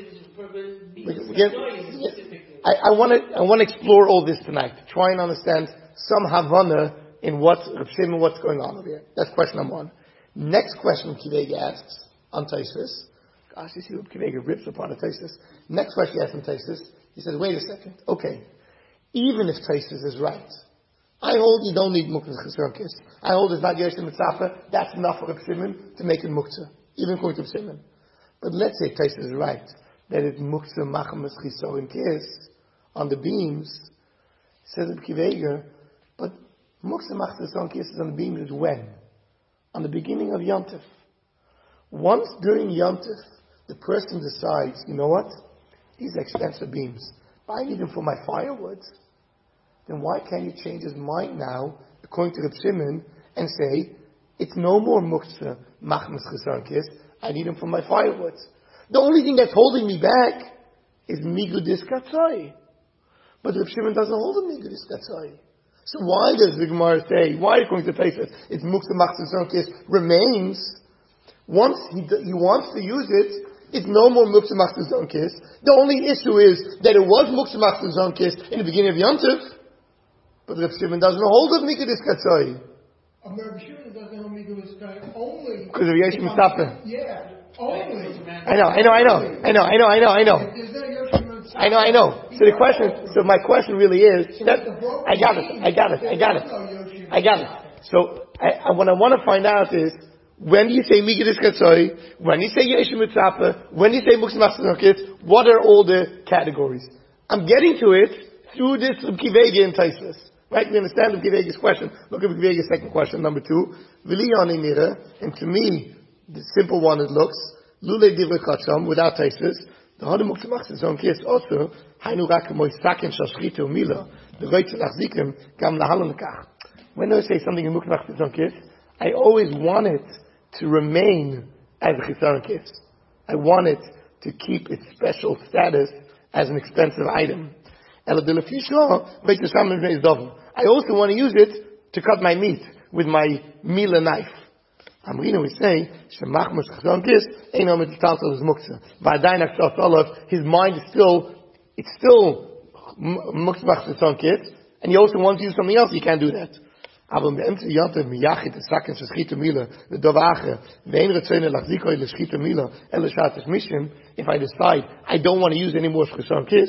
[SPEAKER 1] I, I want to I want to explore all this tonight. To try and understand some Havana in what Reb Shimon, what's going on over here. That's question number one. Next question Kivega asks on Taisus. Gosh, you see, Rabbi Akiva rips apart a Taisus. Next question he asks from Taisus, he says, wait a second, okay, even if Taisus is right, I hold you don't need Muktzah Chesron Kiss. I hold it's not Yesh Mitzapeh, that's enough for Reb Shimon to make it Muktzah, even according to Reb Shimon. But let's say Taisus is right, that it's Muktzah Machamas Chesron Kiss on the beams, says Reb Akiva, but Muktzah Machamas Chesron Kiss on the beams is when? On the beginning of Yontif. Once during Yontif, the person decides, you know what? These are expensive beams, but I need them for my firewood. Then why can't you change his mind now, according to Reb Shimon, and say, it's no more Muktzah Machmas Chesron Kiss, I need them for my firewood. The only thing that's holding me back is Migudis Katzai. But Reb Shimon doesn't hold a Migudis Katzai. So why does the Gemara say, why according to Taisus, it's Muktzah Machmas Chesron Kiss remains? Once he, he wants to use it, it's no more Muktzah Machmas Chesron Kiss. The only issue is that it was Muktzah Machmas Chesron Kiss in the beginning of Yontif, but Reb Shimon doesn't hold of Mikudis Katzai.
[SPEAKER 2] Um, Reb Shimon doesn't hold Mikudis Katzai only
[SPEAKER 1] because of Yesh Mitzapeh.
[SPEAKER 2] Yeah, only.
[SPEAKER 1] I know, I know, I know, I know, I know, I know, I know. I know, I know. So the question, so my question really is, that, I got it, I got it, I got it, I got it. So I, I, what I want to find out is, when do you say Mikudis Katzai? When you say Yesh Mitzapeh? When you say Muktzah Machmas Chesron Kiss? What are all the categories? I'm getting to it through this Reb Akiva and Taisus. Right? We understand Reb Akiva's question. Look at Reb Akiva's second question, number two. V'liyani mira, and to me, the simple one it looks, Lule Divrei Chacham, without Taisus, the Hadam Muktzah Machmas Chesron Kiss also, Hainu Rak Moy Saken Shashchita Umila, the Reitz Lachzikim, Gam Lahalon Kach. When I say something in Muktzah Machmas Chesron Kiss, I always want it to remain as a Chesron Kiss. I want it to keep its special status as an expensive item. I also want to use it to cut my meat with my mila knife. Amrina we say, his mind is still, it's still Muktzah Machmas Chesron Kiss, and he also wants to use something else, he can't do that. If I decide I don't want to use any more Chesron Kiss,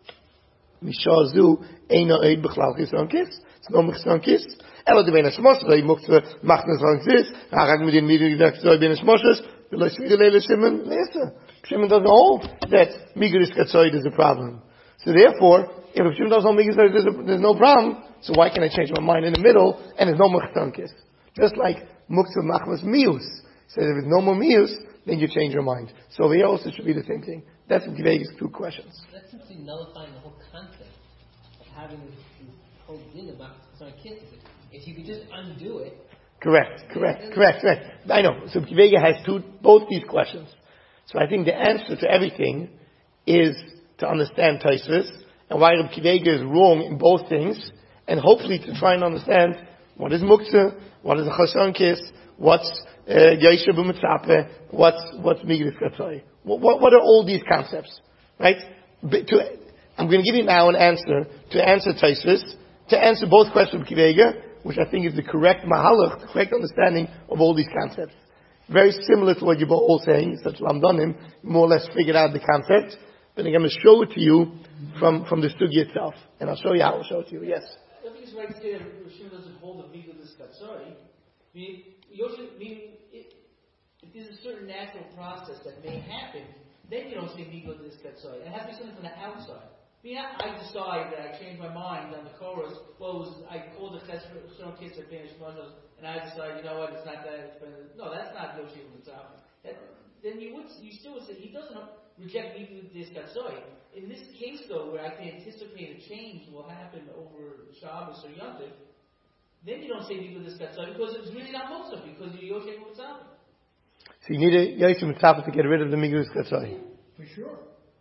[SPEAKER 1] Mishazu Eino Eid B'chlal Chesron Kiss. It's no Chesron Kiss. Ela de Ben Hashmos, Rei Muktzah Machmas Chesron Kiss. Harag Midin Midin Katzoi Ben Hashmoshes. V'lo Shvira Leila Shimon Lesa. Shimon doesn't hold that Migudis Katzoi is a problem. So therefore, if Shimon doesn't hold Migudis Katzoi, there's no problem. So why can I change my mind in the middle and there's no more Chesron Kiss? Just like Muktzah Machmas Mius. So if there's no more Mius, then you change your mind. So over here also should be the same thing. That's Reb Akiva's two questions.
[SPEAKER 4] That's simply nullifying the whole concept of having this, this whole din about Chesron Kiss. If you could just undo it.
[SPEAKER 1] Correct, correct, correct, correct. I know. So Reb Akiva has two, both these questions. So I think the answer to everything is to understand Taisus and why Reb Akiva is wrong in both things, and hopefully to try and understand what is Muktzah, what is a Chesron Kiss, what's Yesh Mitzapeh, what's what's Migudis Katzai. What, what, what are all these concepts, right? But to, I'm going to give you now an answer to answer Taisus, to answer both questions of Akiva, which I think is the correct mahalach, the correct understanding of all these concepts. Very similar to what you're all saying, such Lamdanim, more or less figured out the concept, but I'm going to show it to you from, from the study itself. And I'll show you how I'll show it to you, yes.
[SPEAKER 3] I think it's right to say that Rishon doesn't hold the Migudis Katzai. I mean, Yoshi, I mean, it, if there's a certain natural process that may happen, then you don't say Migudis Katzai. It has to be something from the outside. I mean, I, I decide that I changed my mind on the chorus. Well, it was, I called the Chesron Kiss at Banish Mashos, and I decided, you know what, it's not that expensive. No, that's not Yoshi Mitzapeh. Then you would, you still would say he doesn't reject Migudis Katzai. In this case, though, where I can anticipate a change will happen over Shabbos or Yom Tov, then you don't say Migudis Katzai because it's really not Muktzah, because you're Yoshi Mitzapeh.
[SPEAKER 1] So you need a Yoshi Mitzapeh to get rid of the Migudis Katzai.
[SPEAKER 2] For sure.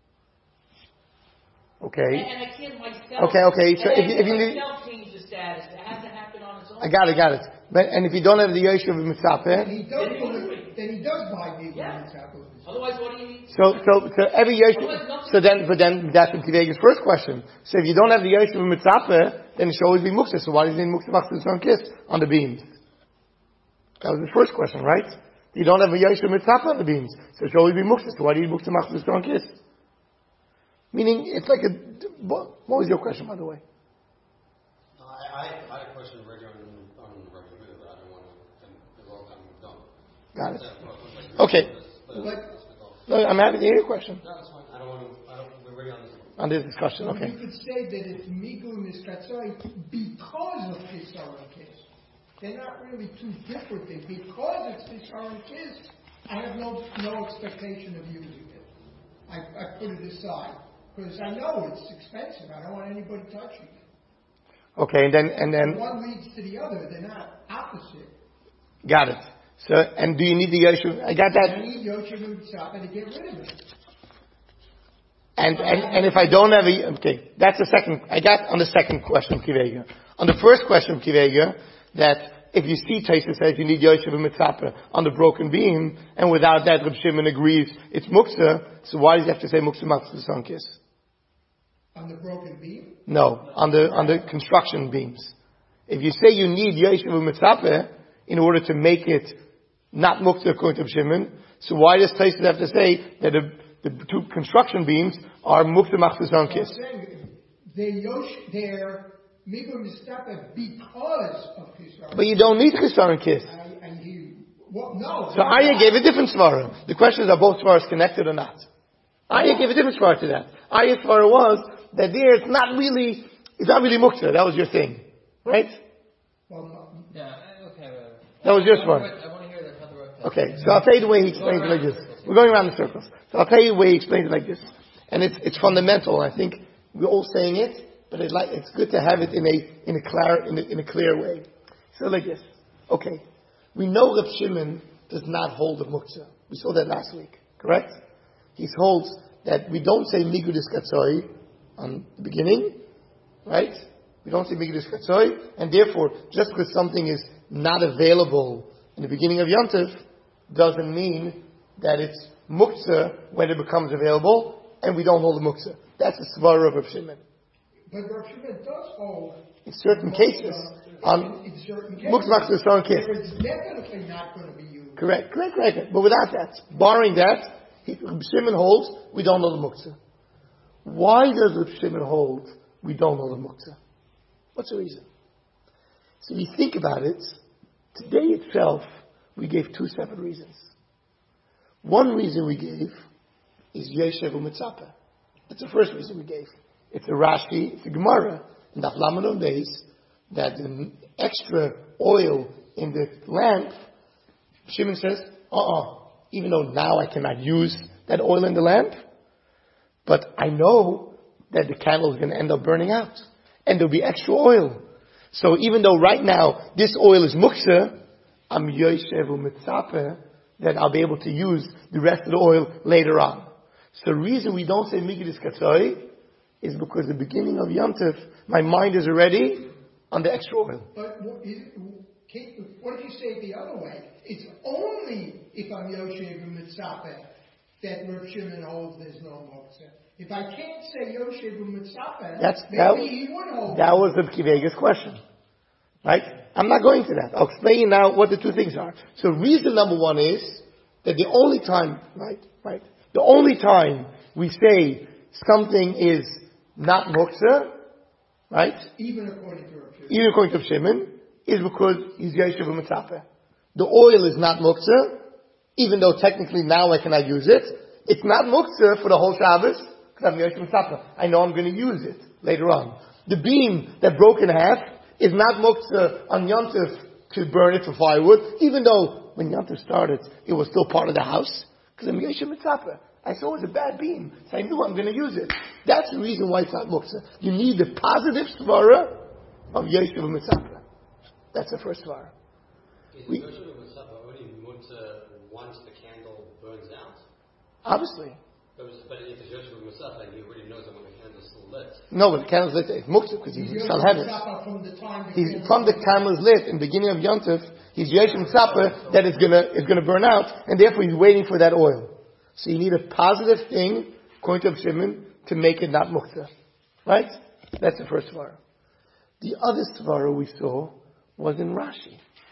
[SPEAKER 1] Okay.
[SPEAKER 3] And, and I can't myself.
[SPEAKER 1] Okay, okay. So if you, if you need,
[SPEAKER 3] myself change the status, it has to happen on its own.
[SPEAKER 1] I got it, got it. But and if you don't have the Yoshi of Mitzapeh,
[SPEAKER 2] then he does, then he does buy Migudis
[SPEAKER 3] yeah.
[SPEAKER 2] Mitzapeh.
[SPEAKER 3] Otherwise, what do you need?
[SPEAKER 1] So, so, so every Yoshi. So then, but then that's Reb Akiva's first question. So if you don't have the Yoshi of Mitzapeh, then it should always be Muktzah. So why does it need Muktzah Machmas Chesron Kiss on the beams? That was the first question, right? You don't have a Yoshev Mitzapeh on the beams. So it should always be Muktzah. So why do you Muktzah Machzor strong kiss? Meaning, it's like a, what was your question, by the way?
[SPEAKER 5] No, I, I, I had a question already on, on the regular video, but I don't want to, and they're all kind of done.
[SPEAKER 1] Got it. Okay. No, I'm happy to hear your question.
[SPEAKER 5] No, that's fine. I don't want to, I don't, we're already on this.
[SPEAKER 1] On this discussion, okay.
[SPEAKER 2] You could say that it's Migu Miskatzoi because of Kisar and Kiss. They're not really two different things. Because it's Kisar and Kiss, I have no no expectation of using it. I, I put it aside. Because I know it's expensive. I don't want anybody touching it.
[SPEAKER 1] Okay, and then, and then...
[SPEAKER 2] One leads to the other. They're not opposite.
[SPEAKER 1] Got it. So, and do you need the Yoshev? I got that.
[SPEAKER 2] I need Yoshev and Mitzapeh to get rid of it.
[SPEAKER 1] And, and, and if I don't have a, okay, that's the second, I got on the second question, Kivega. On the first question, Kivega, that if you see Taisa says you need Yoshev and Mitzapeh on the broken beam, and without that Reb Shimon agrees it's Muktzah, so why does he have to say Muktzah Machzor Sankis?
[SPEAKER 2] On the broken beam?
[SPEAKER 1] No, on the, on the construction beams. If you say you need Yoshev and Mitzapeh in order to make it not Muktzah according to Reb Shimon, so why does Taisa have to say that the The two construction beams are Muktzah Machzor Sankis?
[SPEAKER 2] They're Yosh, they're Migu Mitzapeh because of Kisar.
[SPEAKER 1] But you don't need Kisar and Kiss.
[SPEAKER 2] I, I hear you. Well, no.
[SPEAKER 1] So Aya gave a different svara. The question is, are both svaras connected or not? Aya gave a different svara to that. Aya's svara was that there it's not really, it's not really Muktzah. That was your thing. Right?
[SPEAKER 2] Well, no.
[SPEAKER 4] Yeah, okay. Well,
[SPEAKER 1] That was your svara.
[SPEAKER 4] I want to hear the Chazarot.
[SPEAKER 1] Okay, so I'll tell you the way he explains it like this. We're going around in circles. So I'll tell you the way he explains it like this. And it's, it's fundamental. I think we're all saying it, but it's like, it's good to have it in a, in a clear, in a, in a clear way. So like this. Okay. We know Reb Shimon does not hold the Muktzah. We saw that last week. Correct? He holds that we don't say Migudis Katzoi on the beginning. Right? We don't say Migudis Katzoi. And therefore, just because something is not available in the beginning of Yontif, doesn't mean that it's Muktzah when it becomes available, and we don't hold the Muktzah. That's the svara of Reb Shimon.
[SPEAKER 2] But Reb Shimon does hold.
[SPEAKER 1] In certain cases, on
[SPEAKER 2] in certain cases,
[SPEAKER 1] Muktzah Machzor Strong Kiss.
[SPEAKER 2] it's definitely not going to be used.
[SPEAKER 1] Correct, correct, correct. But without that, barring that, he, Reb Shimon holds, we don't hold the Muktzah. Why does Reb Shimon hold, we don't hold the Muktzah? What's the reason? So if you think about it, today itself, we gave two separate reasons. One reason we gave is Yoshev Mitzapeh. That's the first reason we gave. It's a Rashi, it's a Gemara, in the Lamadon days, that the extra oil in the lamp, Shimon says, uh-uh, even though now I cannot use that oil in the lamp, but I know that the candle is going to end up burning out, and there'll be extra oil. So even though right now this oil is Muktzah, I'm Yoshev Mitzapeh, that I'll be able to use the rest of the oil later on. So the reason we don't say Migudis Katzoi is because the beginning of Yom Tov, my mind is already on the extra oil.
[SPEAKER 2] But what if you say it the other way? It's only if I'm Yoshev and Mitzapeh that Reb Shimon holds there's no Muktzah. If I can't say Yoshev and Mitzapeh,
[SPEAKER 1] That's,
[SPEAKER 2] maybe
[SPEAKER 1] that,
[SPEAKER 2] he would hold
[SPEAKER 1] That was the Kivega's question. Right? I'm not going to that. I'll explain now what the two things are. So reason number one is that the only time, right, right, the only time we say something is not Muktzah, right?
[SPEAKER 2] Even according to Reb Shimon.
[SPEAKER 1] Even according to Reb Shimon, is because he's Yoshev Mitzapeh. The oil is not Muktzah, even though technically now I cannot use it. It's not Muktzah for the whole Shabbos, because I'm Yoshev Mitzapeh. I know I'm going to use it later on. The beam that broke in half is not Muktzah on Yom Tov to burn it for firewood, even though when Yom Tov started, it was still part of the house, because I'm Yoshev Mitzapeh. I saw it was a bad beam, so I knew I'm going to use it. That's the reason why it's not Muktzah. You need the positive svara of Yoshev Mitzapeh. That's the first svara.
[SPEAKER 5] Is Yoshev Mitzapeh only Muktzah once the candle burns out?
[SPEAKER 1] Obviously.
[SPEAKER 5] But if it's Yoshev Mitzapeh, he already knows that when the candle's still lit.
[SPEAKER 1] No, but the candle's lit. It's Muktzah because he shall have it.
[SPEAKER 2] From the time the
[SPEAKER 1] He's from the candle's lit in the beginning of Yom Tov. He's Yoshev Mitzapeh that is gonna is gonna burn out, and therefore he's waiting for that oil. So you need a positive thing, according to Reb Shimon, to make it not Muktzah. Right? That's the first svara. The other svara we saw was in Rashi.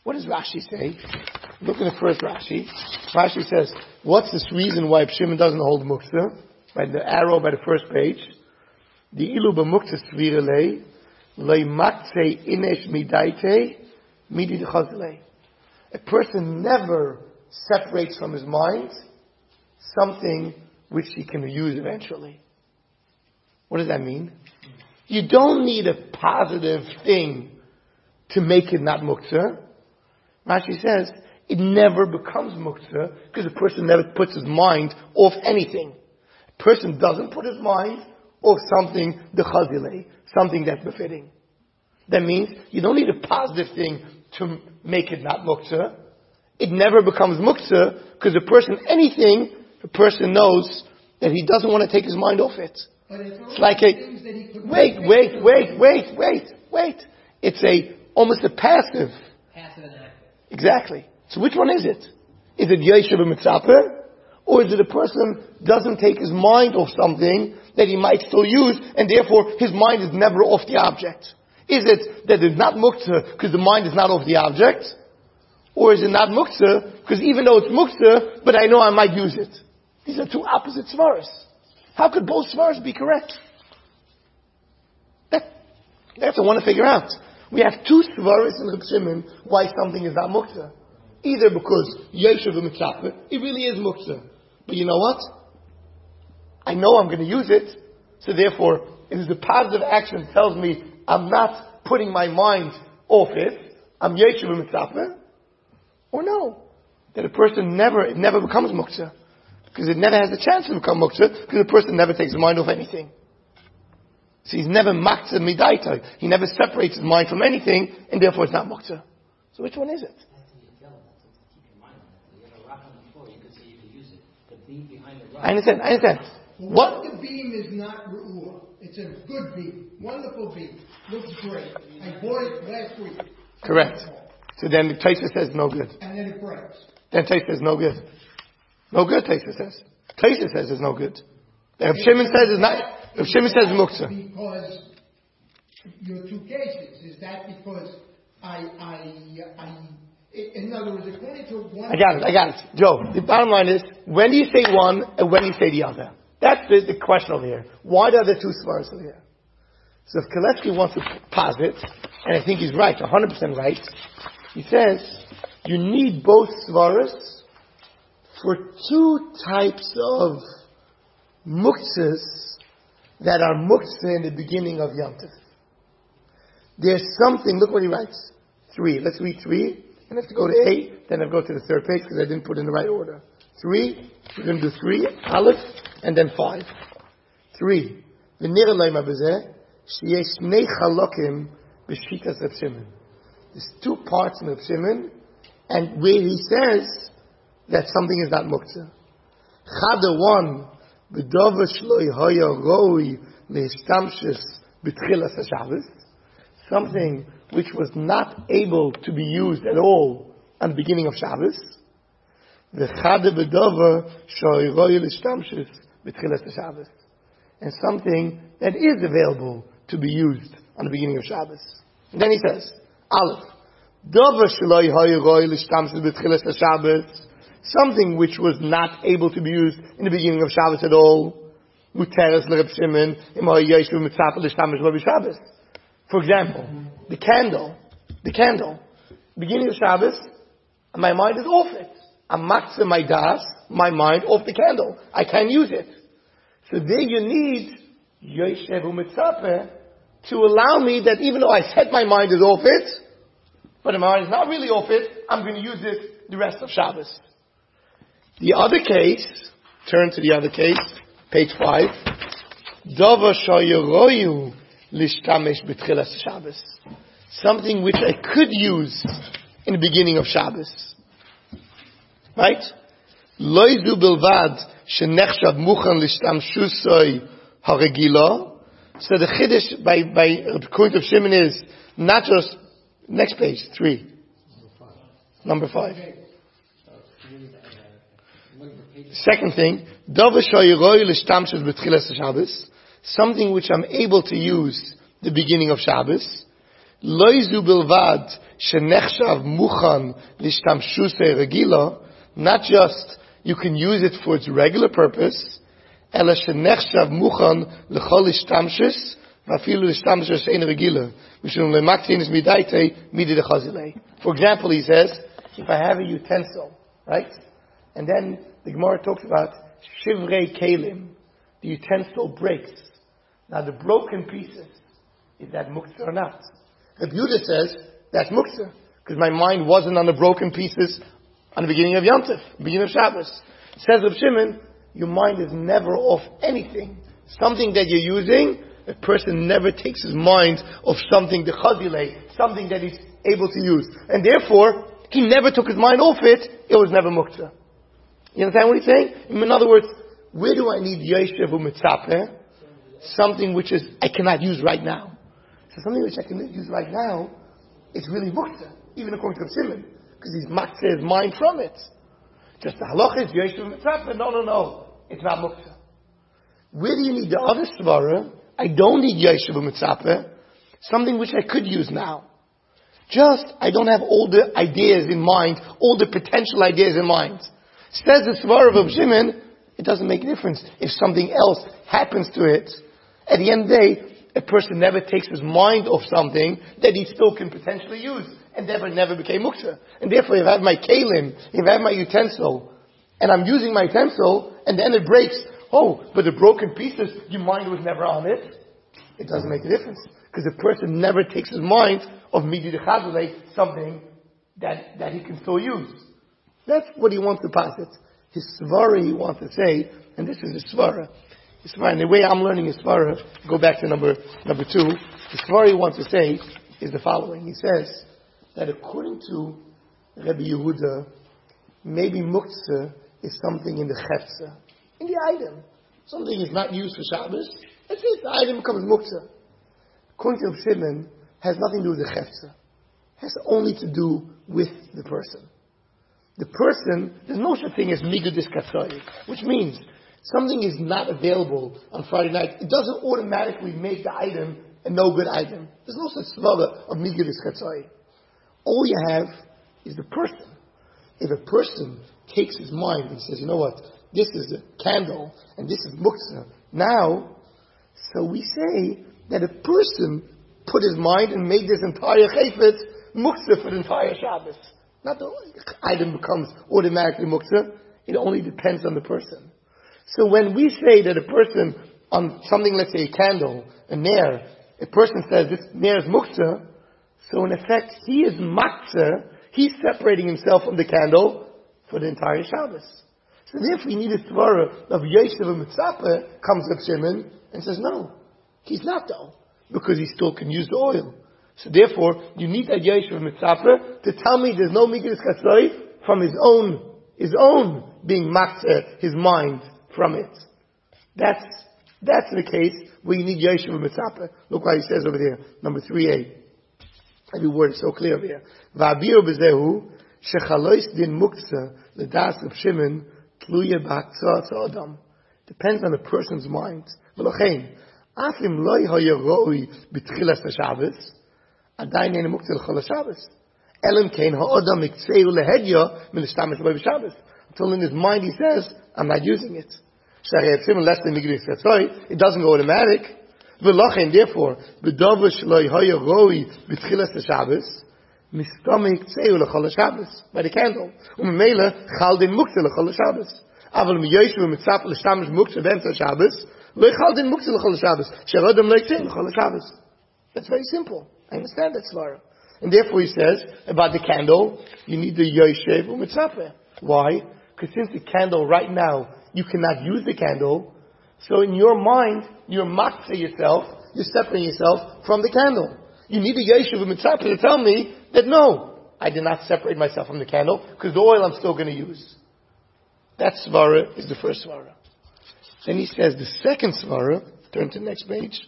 [SPEAKER 1] What does Rashi say? Look at the first Rashi. Rashi says, what's this reason why Shimon doesn't hold muktzah? By the arrow by the first page. The ilu b'muktzah svirelei, lei maktzei inesh midaite, midi d'chazlei. A person never separates from his mind something which he can use eventually. What does that mean? You don't need a positive thing to make it not muktzah. Rashi says, it never becomes muktzah because a person never puts his mind off anything. A person doesn't put his mind off something, the chazilei, something that's befitting. That means you don't need a positive thing to make it not muktzah. It never becomes muktzah because a person, anything, a person knows that he doesn't want to take his mind off it. It's like a, wait, wait, wait, wait, wait, wait. It's a, almost a passive.
[SPEAKER 4] Passive and active.
[SPEAKER 1] Exactly. So which one is it? Is it Yeshiv Mitzapeh? Or is it a person doesn't take his mind off something that he might still use, and therefore his mind is never off the object? Is it that it's not muktzah because the mind is not off the object? Or is it not muktzah because even though it's muktzah, but I know I might use it? These are two opposite svaras. How could both svaras be correct? That, that's what I want to figure out. We have two svaras in Reb Shimon why something is not muktzah. Either because Yeshiv Mitzapeh, it really is muktzah. But you know what? I know I'm going to use it, so therefore it is a positive action that tells me I'm not putting my mind off it. I'm Yeshiv Mitzapeh. Or no, that a person never, it never becomes muktzah. Because it never has a chance to become muktzah, because a person never takes his mind off anything. So he's never maktzah midaita. He never separates his mind from anything, and therefore it's not muktzah. So which one is it? I understand, I understand.
[SPEAKER 2] What the beam is not re'ur. It's a good beam. Wonderful beam. Looks great. I bought it last week.
[SPEAKER 1] Correct. So then the Taisa says no good.
[SPEAKER 2] And then it breaks.
[SPEAKER 1] Then Taisa says no good. No good, Taisa says. Taisa says it's no good. If Shimon says it's not, if Shimon says it's muktzah.
[SPEAKER 2] Because your two cases, is that because I, I, I, in other words, according to one...
[SPEAKER 1] I got it, I got it. Joe, the bottom line is, when do you say one and when do you say the other? That's the, the question over here. Why are there two svaras over here? So if Kalevsky wants to posit, and I think he's right, one hundred percent right, he says, you need both svaras for two types of muktzahs that are muktzah in the beginning of Yom Tov. There's something, look what he writes. Three. Let's read three. And I have to go to eight, then I go to the third page because I didn't put in the right order. Three. We're going to do three, Aleph, and then five. Three. V'nira leima b'zeh, sheyesh shnei chalokim b'shitas Reb Shimon. There's two parts in Reb Shimon, and where he says that something is not muktzah. Chada one, b'dover shloi hoya roi le'ishtamshus b'tchilas haShabbos. Something which was not able to be used at all at the beginning of Shabbos. V'chada b'dover shloi roi le'ishtamshus b'tchilas haShabbos. And something that is available to be used on the beginning of Shabbos. And then he says, Aleph, dover shloi hoya roi le'ishtamshus b'tchilas haShabbos. Something which was not able to be used in the beginning of Shabbos at all. Muteres l'Reb Shimon im ha'yeshiv mitzapeh l'shtamish bo b'Shabbos. For example, the candle, the candle, beginning of Shabbos, my mind is off it. I'm matzah my das, my mind off the candle. I can't use it. So there you need yeshiv mitzapeh to allow me that even though I said my mind is off it, but my mind is not really off it, I'm going to use it the rest of Shabbos. The other case, turn to the other case, page five. Dava shayoroyu lishtamesh b'tchilas Shabbos. Something which I could use in the beginning of Shabbos. Right? Loizu bilvad shenechshav muchan lishtamshusoi haregila. So the chiddush by by the point of Shimon is not just next page three, number five. Second thing, something which I'm able to use the beginning of Shabbos. Loizu bilvad shenechshav muchan lishtamshusei regila. Not just you can use it for its regular purpose. Ela shenechshav muchan lechol lishtamshus vafilu lishtamshus ein regila. Mishum lemaktinis midaite midi dechazilei. For example, he says, if I have a utensil, right, and then the Gemara talks about shivrei kelim, the utensil breaks. Now the broken pieces, is that muktzah or not? Rabbi Yehuda says, that's muktzah, because my mind wasn't on the broken pieces on the beginning of Yom Tov, beginning of Shabbos. Says Reb Shimon, your mind is never off anything. Something that you're using, a person never takes his mind off something, the chazilei, something that he's able to use. And therefore, he never took his mind off it, it was never muktzah. You understand what he's saying? In other words, where do I need yeshiv u'mitzapeh? Something which is, I cannot use right now. So something which I can use right now, it's really muktzah, even according to Shimon, because he's matzah his mind from it. Just the halach is yeshiv u'mitzapeh. No, no, no. It's not muktzah. Where do you need the other svara? I don't need yeshiv u'mitzapeh. Something which I could use now. Just, I don't have all the ideas in mind, all the potential ideas in mind. Says the Svar of Shimon, it doesn't make a difference if something else happens to it. At the end of the day, a person never takes his mind off something that he still can potentially use, and never, never became muktzah. And therefore, if I have my kalim, if I have my utensil, and I'm using my utensil, and then it breaks, oh, but the broken pieces, your mind was never on it. It doesn't make a difference. Because the person never takes his mind of midi dechazulei, something that, that he can still use. That's what he wants to pass it. His svara he wants to say, and this is his svara. His svara, and the way I'm learning his svara, go back to number number two, the svara he wants to say is the following. He says that according to Rabbi Yehuda, maybe muktzah is something in the chefza, in the item. Something is not used for Shabbos, that's it, the item becomes muktzah. According to Reb Shimon, has nothing to do with the chefza. Has only to do with the person. The person, there's no such thing as migudis katzai, which means something is not available on Friday night. It doesn't automatically make the item a no good item. There's no such svara of migudis katzai. All you have is the person. If a person takes his mind and says, you know what, this is a candle and this is muktzah, now, so we say that a person put his mind and made this entire chayfetz muktzah for the entire Shabbos. Not the item becomes automatically muktzah. It only depends on the person. So when we say that a person on something, let's say a candle, a nair, a person says this nair is muktzah, so in effect he is matzah, he's separating himself from the candle for the entire Shabbos. So therefore we need a svara of yeshiv u'mitzapeh, comes up Shimon and says no. He's not though, because he still can use the oil. So therefore, you need a yeshiv mitzapeh to tell me there's no migdus katzoi from his own, his own being matzeh, his mind from it. That's, that's the case where you need yeshiv mitzapeh. Look what he says over there, number three A. Every word is so clear over here. Va'abir b'zehu, shechalois din muktzah, l'das of Shimon, tluye b'haktzah adam. Depends on the person's mind. V'lochein, afim loy haya ro'ui b'tchilas ha'shabbos, עדיין אין מוקצה לכל השבס. אלא אם כן, האדם מקצהו להדיה מלהשתמש בו בשבס. Until in his mind he says, I'm not using it. שהרי עצים less than מגדיס קצוי, it doesn't go automatic. ולכן, therefore, בדבר שלא היה רואי בתחילת השבס, מסתום מקצהו לכל השבס, by the candle. וממילא, חל דין מוקצה לכל השבס. אבל מישהו ומצפה להשתמש מוקצה באמצע השבס, לא יחל דין מוקצה לכל השבס, שהאדם לא יקצה לכל השבס. That's very simple. I understand that svara. And therefore he says, about the candle, you need the yoshev u'mitzapeh. Why? Because since the candle right now, you cannot use the candle, so in your mind, you're matzah yourself, you're separating yourself from the candle. You need the yoshev u'mitzapeh to tell me that no, I did not separate myself from the candle, because the oil I'm still going to use. That svara is the first svara. Then he says the second svara, turn to the next page.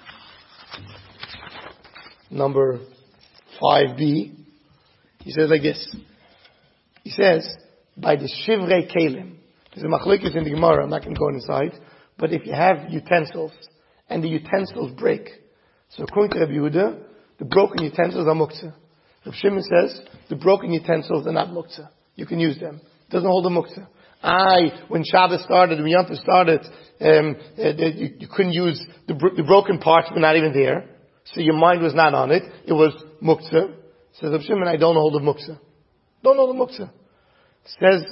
[SPEAKER 1] Number five B, he says like this. He says, by the shivrei kelim. There's a machlokes in the Gemara, I'm not going to go inside, but if you have utensils, and the utensils break, so according to Rabbi Yehuda, the the broken utensils are muktzah. Reb Shimon says, the broken utensils are not muktzah. You can use them. It doesn't hold a muktzah. I, when Shabbos started, when Yom Tov started, um, uh, you, you couldn't use, the, the broken parts were not even there. So your mind was not on it. It was muktzah. Says Reb Shimon, I don't hold a muktzah. Don't hold a muktzah. Says,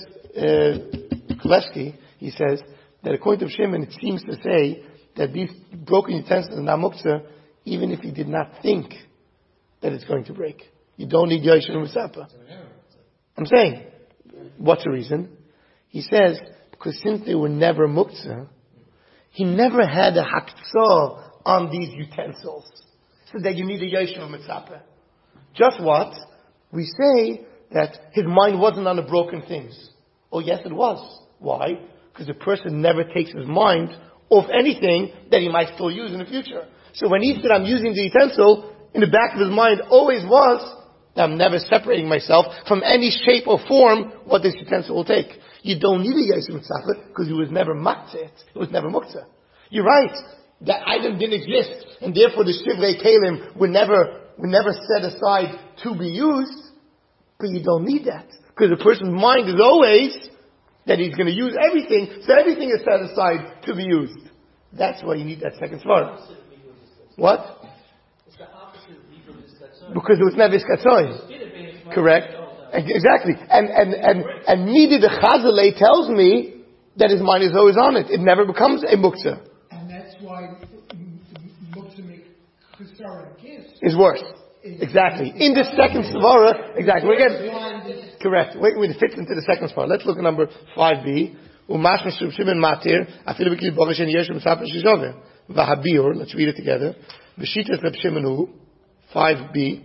[SPEAKER 1] uh, Kolevsky, he says, that according to Shimon, it seems to say that these broken utensils are not muktzah, even if he did not think that it's going to break. You don't need Yosher Musapa. I'm saying, what's the reason? He says, because since they were never muktzah, he never had a haktzah on these utensils. So that you need a Yosher Musapa. Just what? We say that his mind wasn't on the broken things. Oh yes, it was. Why? Because a person never takes his mind off anything that he might still use in the future. So when he said, I'm using the utensil, in the back of his mind always was, that I'm never separating myself from any shape or form what this utensil will take. You don't need a Yosef Mitzvah because it was never maktzeh. It was never muktzah. You're right. That item didn't exist, and therefore the Shivrei Kalim were never, were never set aside to be used, but you don't need that. Because a person's mind is always that he's going to use everything, so everything is set aside to be used. That's why you need that second svara. What?
[SPEAKER 3] It's the opposite of Mikro Diskatzoi.
[SPEAKER 1] Because it was never Iskatzoi. Correct. Exactly. And, and, and, and Midi the Chazalei tells me that his mind is always on it. It never becomes a muktzah.
[SPEAKER 2] And that's why muktzah make Chesara kiss.
[SPEAKER 1] Is worse. Exactly. In the second svara, exactly. We're getting, correct. Wait, wait, it fits into the second svara. Let's look at number five b. Umash Meshub Shimon Matir, Afilu B'Kli Boresh and Yeshua Mitzapah Shizove. Vahabir, let's read it together. V'shitas Reb Shimon Hu, five b.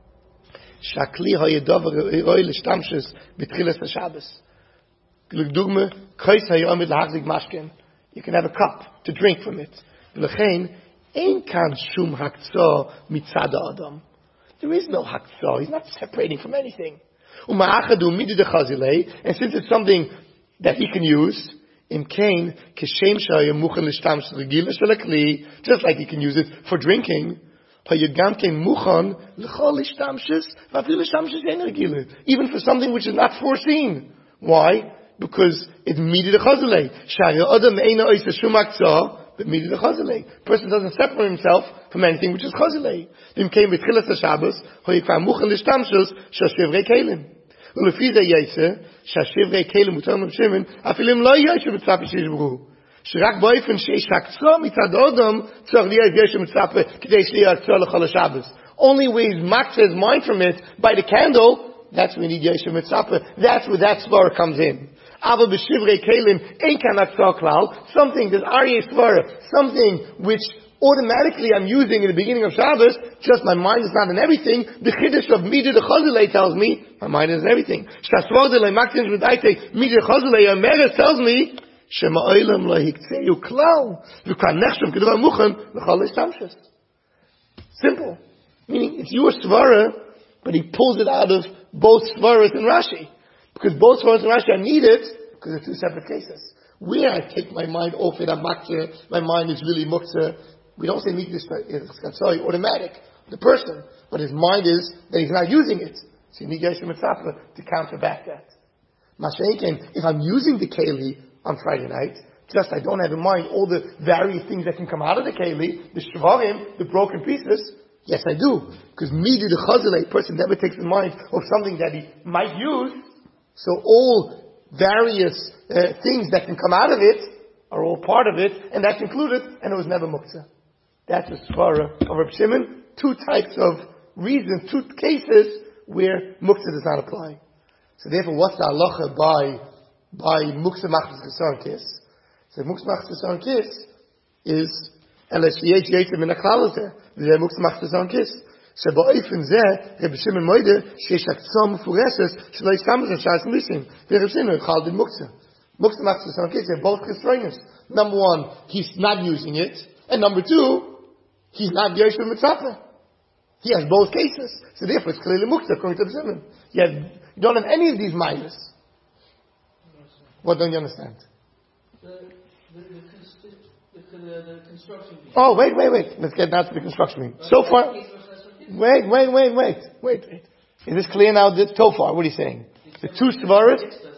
[SPEAKER 1] Shakli ha'yedov ha'roi l'shtamshes b'tchilas ha'Shabbos. L'dugma, Kais ha'yomid l'hachzik mashken. You can have a cup to drink from it. V'lechein, ein kan shum haktzah mitzad ha'adam. There is no haktzah. He's not separating from anything. Uma'achadu midi dechazilei, and since it's something that he can use, im kain keshem shayim muchen l'shtamshes regila shalakli, just like he can use it for drinking. Even for something which is not foreseen. Why? Because it's midi the chazalei. But midi the chazalei. Person doesn't separate himself from anything which is chazalei. Vim came with chilas haShabbos, hoyikva muchen l'shtamshus shashivrei kelim. Ulefi ze yetze shashivrei kelim utam Shimon afilim lo yeshu b'tzapi shishbru. שרק באופן שיש הקצוע מצד אדם צריך להיות ישו מצפה כדי שיהיה הקצוע לכל השבס. Only when he makes his mind from it by the candle, that's when he yeshu mitzapa. That's where that svara comes in. אבל בשברei kelim אין כאן הקצוע כלל. Something, this Aryeh svara, something which automatically I'm using in the beginning of Shabbos, just my mind is not in everything. The chiddush of Midah the Chazalei tells me, my mind is in everything. Shasvordele maktin v'daite Midah the Chazalei Ameres tells me, Shema Olam lo hiktzeu klal, v'kan nechshem kedavar muchen l'chol l'shtamshes. Simple. Meaning, it's your svara, but he pulls it out of both svaras and Rashi. Because both svaras and Rashi are needed, because they're two separate cases. Where I take my mind off it, I'm makzeh, my mind is really muktzeh. We don't say mikdash is automatic, the person, but his mind is that he's not using it. So you need Yeshua Mitzvah to counterback that. Masha'ekin, if I'm using the keli on Friday night, just I don't have in mind all the various things that can come out of the keli, the shvarim, the broken pieces. Yes, I do, because midi the chazalei, person never takes in mind of something that he might use. So all various uh, things that can come out of it are all part of it, and that's included, and it was never muktzah. That's the svara of Reb Shimon. Two types of reasons, two cases where muktzah does not apply. So therefore, what's the halacha by by muktzah machzis chesar kiss? So muktzah machzis chesar kiss is eles yesh yetzim min haklal hazeh v'zeh muktzah machzis chesar kiss. So ba'ofen zeh Reb Shimon moide sheyesh haktzah mefureses shelo yistamach shas nisim v'Reb Shimon chal din muktzah. Muktzah machzis chesar kiss, they're both chesroinus. Number one, he's not using it, and number two, he's not Yeshua Mitzvah. He has both cases. So therefore it's clearly muktzah according to the Shimon. You, have, you don't have any of these minors. What don't you understand?
[SPEAKER 3] The, the, the, the, the, the construction.
[SPEAKER 1] Oh, wait, wait, wait. Let's get down to the construction. So far, Wait, wait, wait, wait, wait, wait. Is this clear now? This, so far, what are you saying? The two svaras?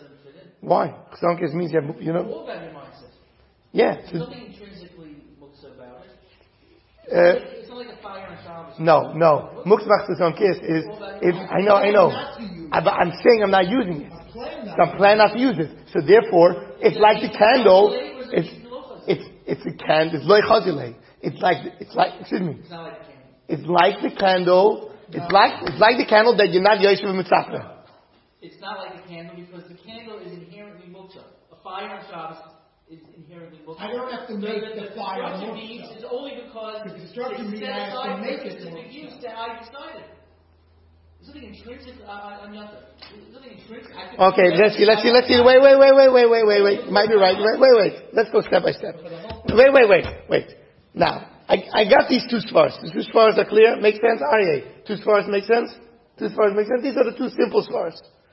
[SPEAKER 1] Why? Chesron Kiss means you have, you know.
[SPEAKER 3] All about your mindset.
[SPEAKER 1] Yeah.
[SPEAKER 3] There's nothing intrinsically muksa about it. It's,
[SPEAKER 1] Uh,
[SPEAKER 3] not like, it's not like a fire on Shabbos.
[SPEAKER 1] No, no. Muktzah Chesron Kiss is, is, I know, I know. I, but I'm saying I'm not using it. So I'm planning not to use it. So therefore, it's like the candle. It's, it's, it's a candle. It's loy chazilei. It's like, it's like, excuse me.
[SPEAKER 3] It's not like a candle.
[SPEAKER 1] It's like the candle. It's like, it's like the candle that you're not yoshev mitzapeh.
[SPEAKER 3] It's not like a candle because the candle is inherently muksa. A fire on Shabbos is inherently muksa.
[SPEAKER 2] I don't have to
[SPEAKER 3] The-
[SPEAKER 2] make
[SPEAKER 3] the,
[SPEAKER 2] the
[SPEAKER 3] the
[SPEAKER 2] fire
[SPEAKER 3] construction
[SPEAKER 2] muksa.
[SPEAKER 3] means is only because
[SPEAKER 2] The construction
[SPEAKER 3] it's
[SPEAKER 2] means
[SPEAKER 3] set
[SPEAKER 2] I have to
[SPEAKER 3] aside
[SPEAKER 2] make
[SPEAKER 3] for
[SPEAKER 2] it
[SPEAKER 3] specific
[SPEAKER 2] muksa.
[SPEAKER 3] use to how you decided. There's nothing intrinsic on, on, on nothing. There's nothing intrinsic. I could-
[SPEAKER 1] Okay, let's see, let's see, let's see. Wait, wait, wait, wait, wait, wait, wait, wait. You might be right. Wait, wait, wait. Let's go step by step. Wait, wait, wait, wait. Now, I, I got these two svars. The two svars are clear. Make sense? Aryeh. Two svars make sense? Two svars make sense? These are the two simple svars.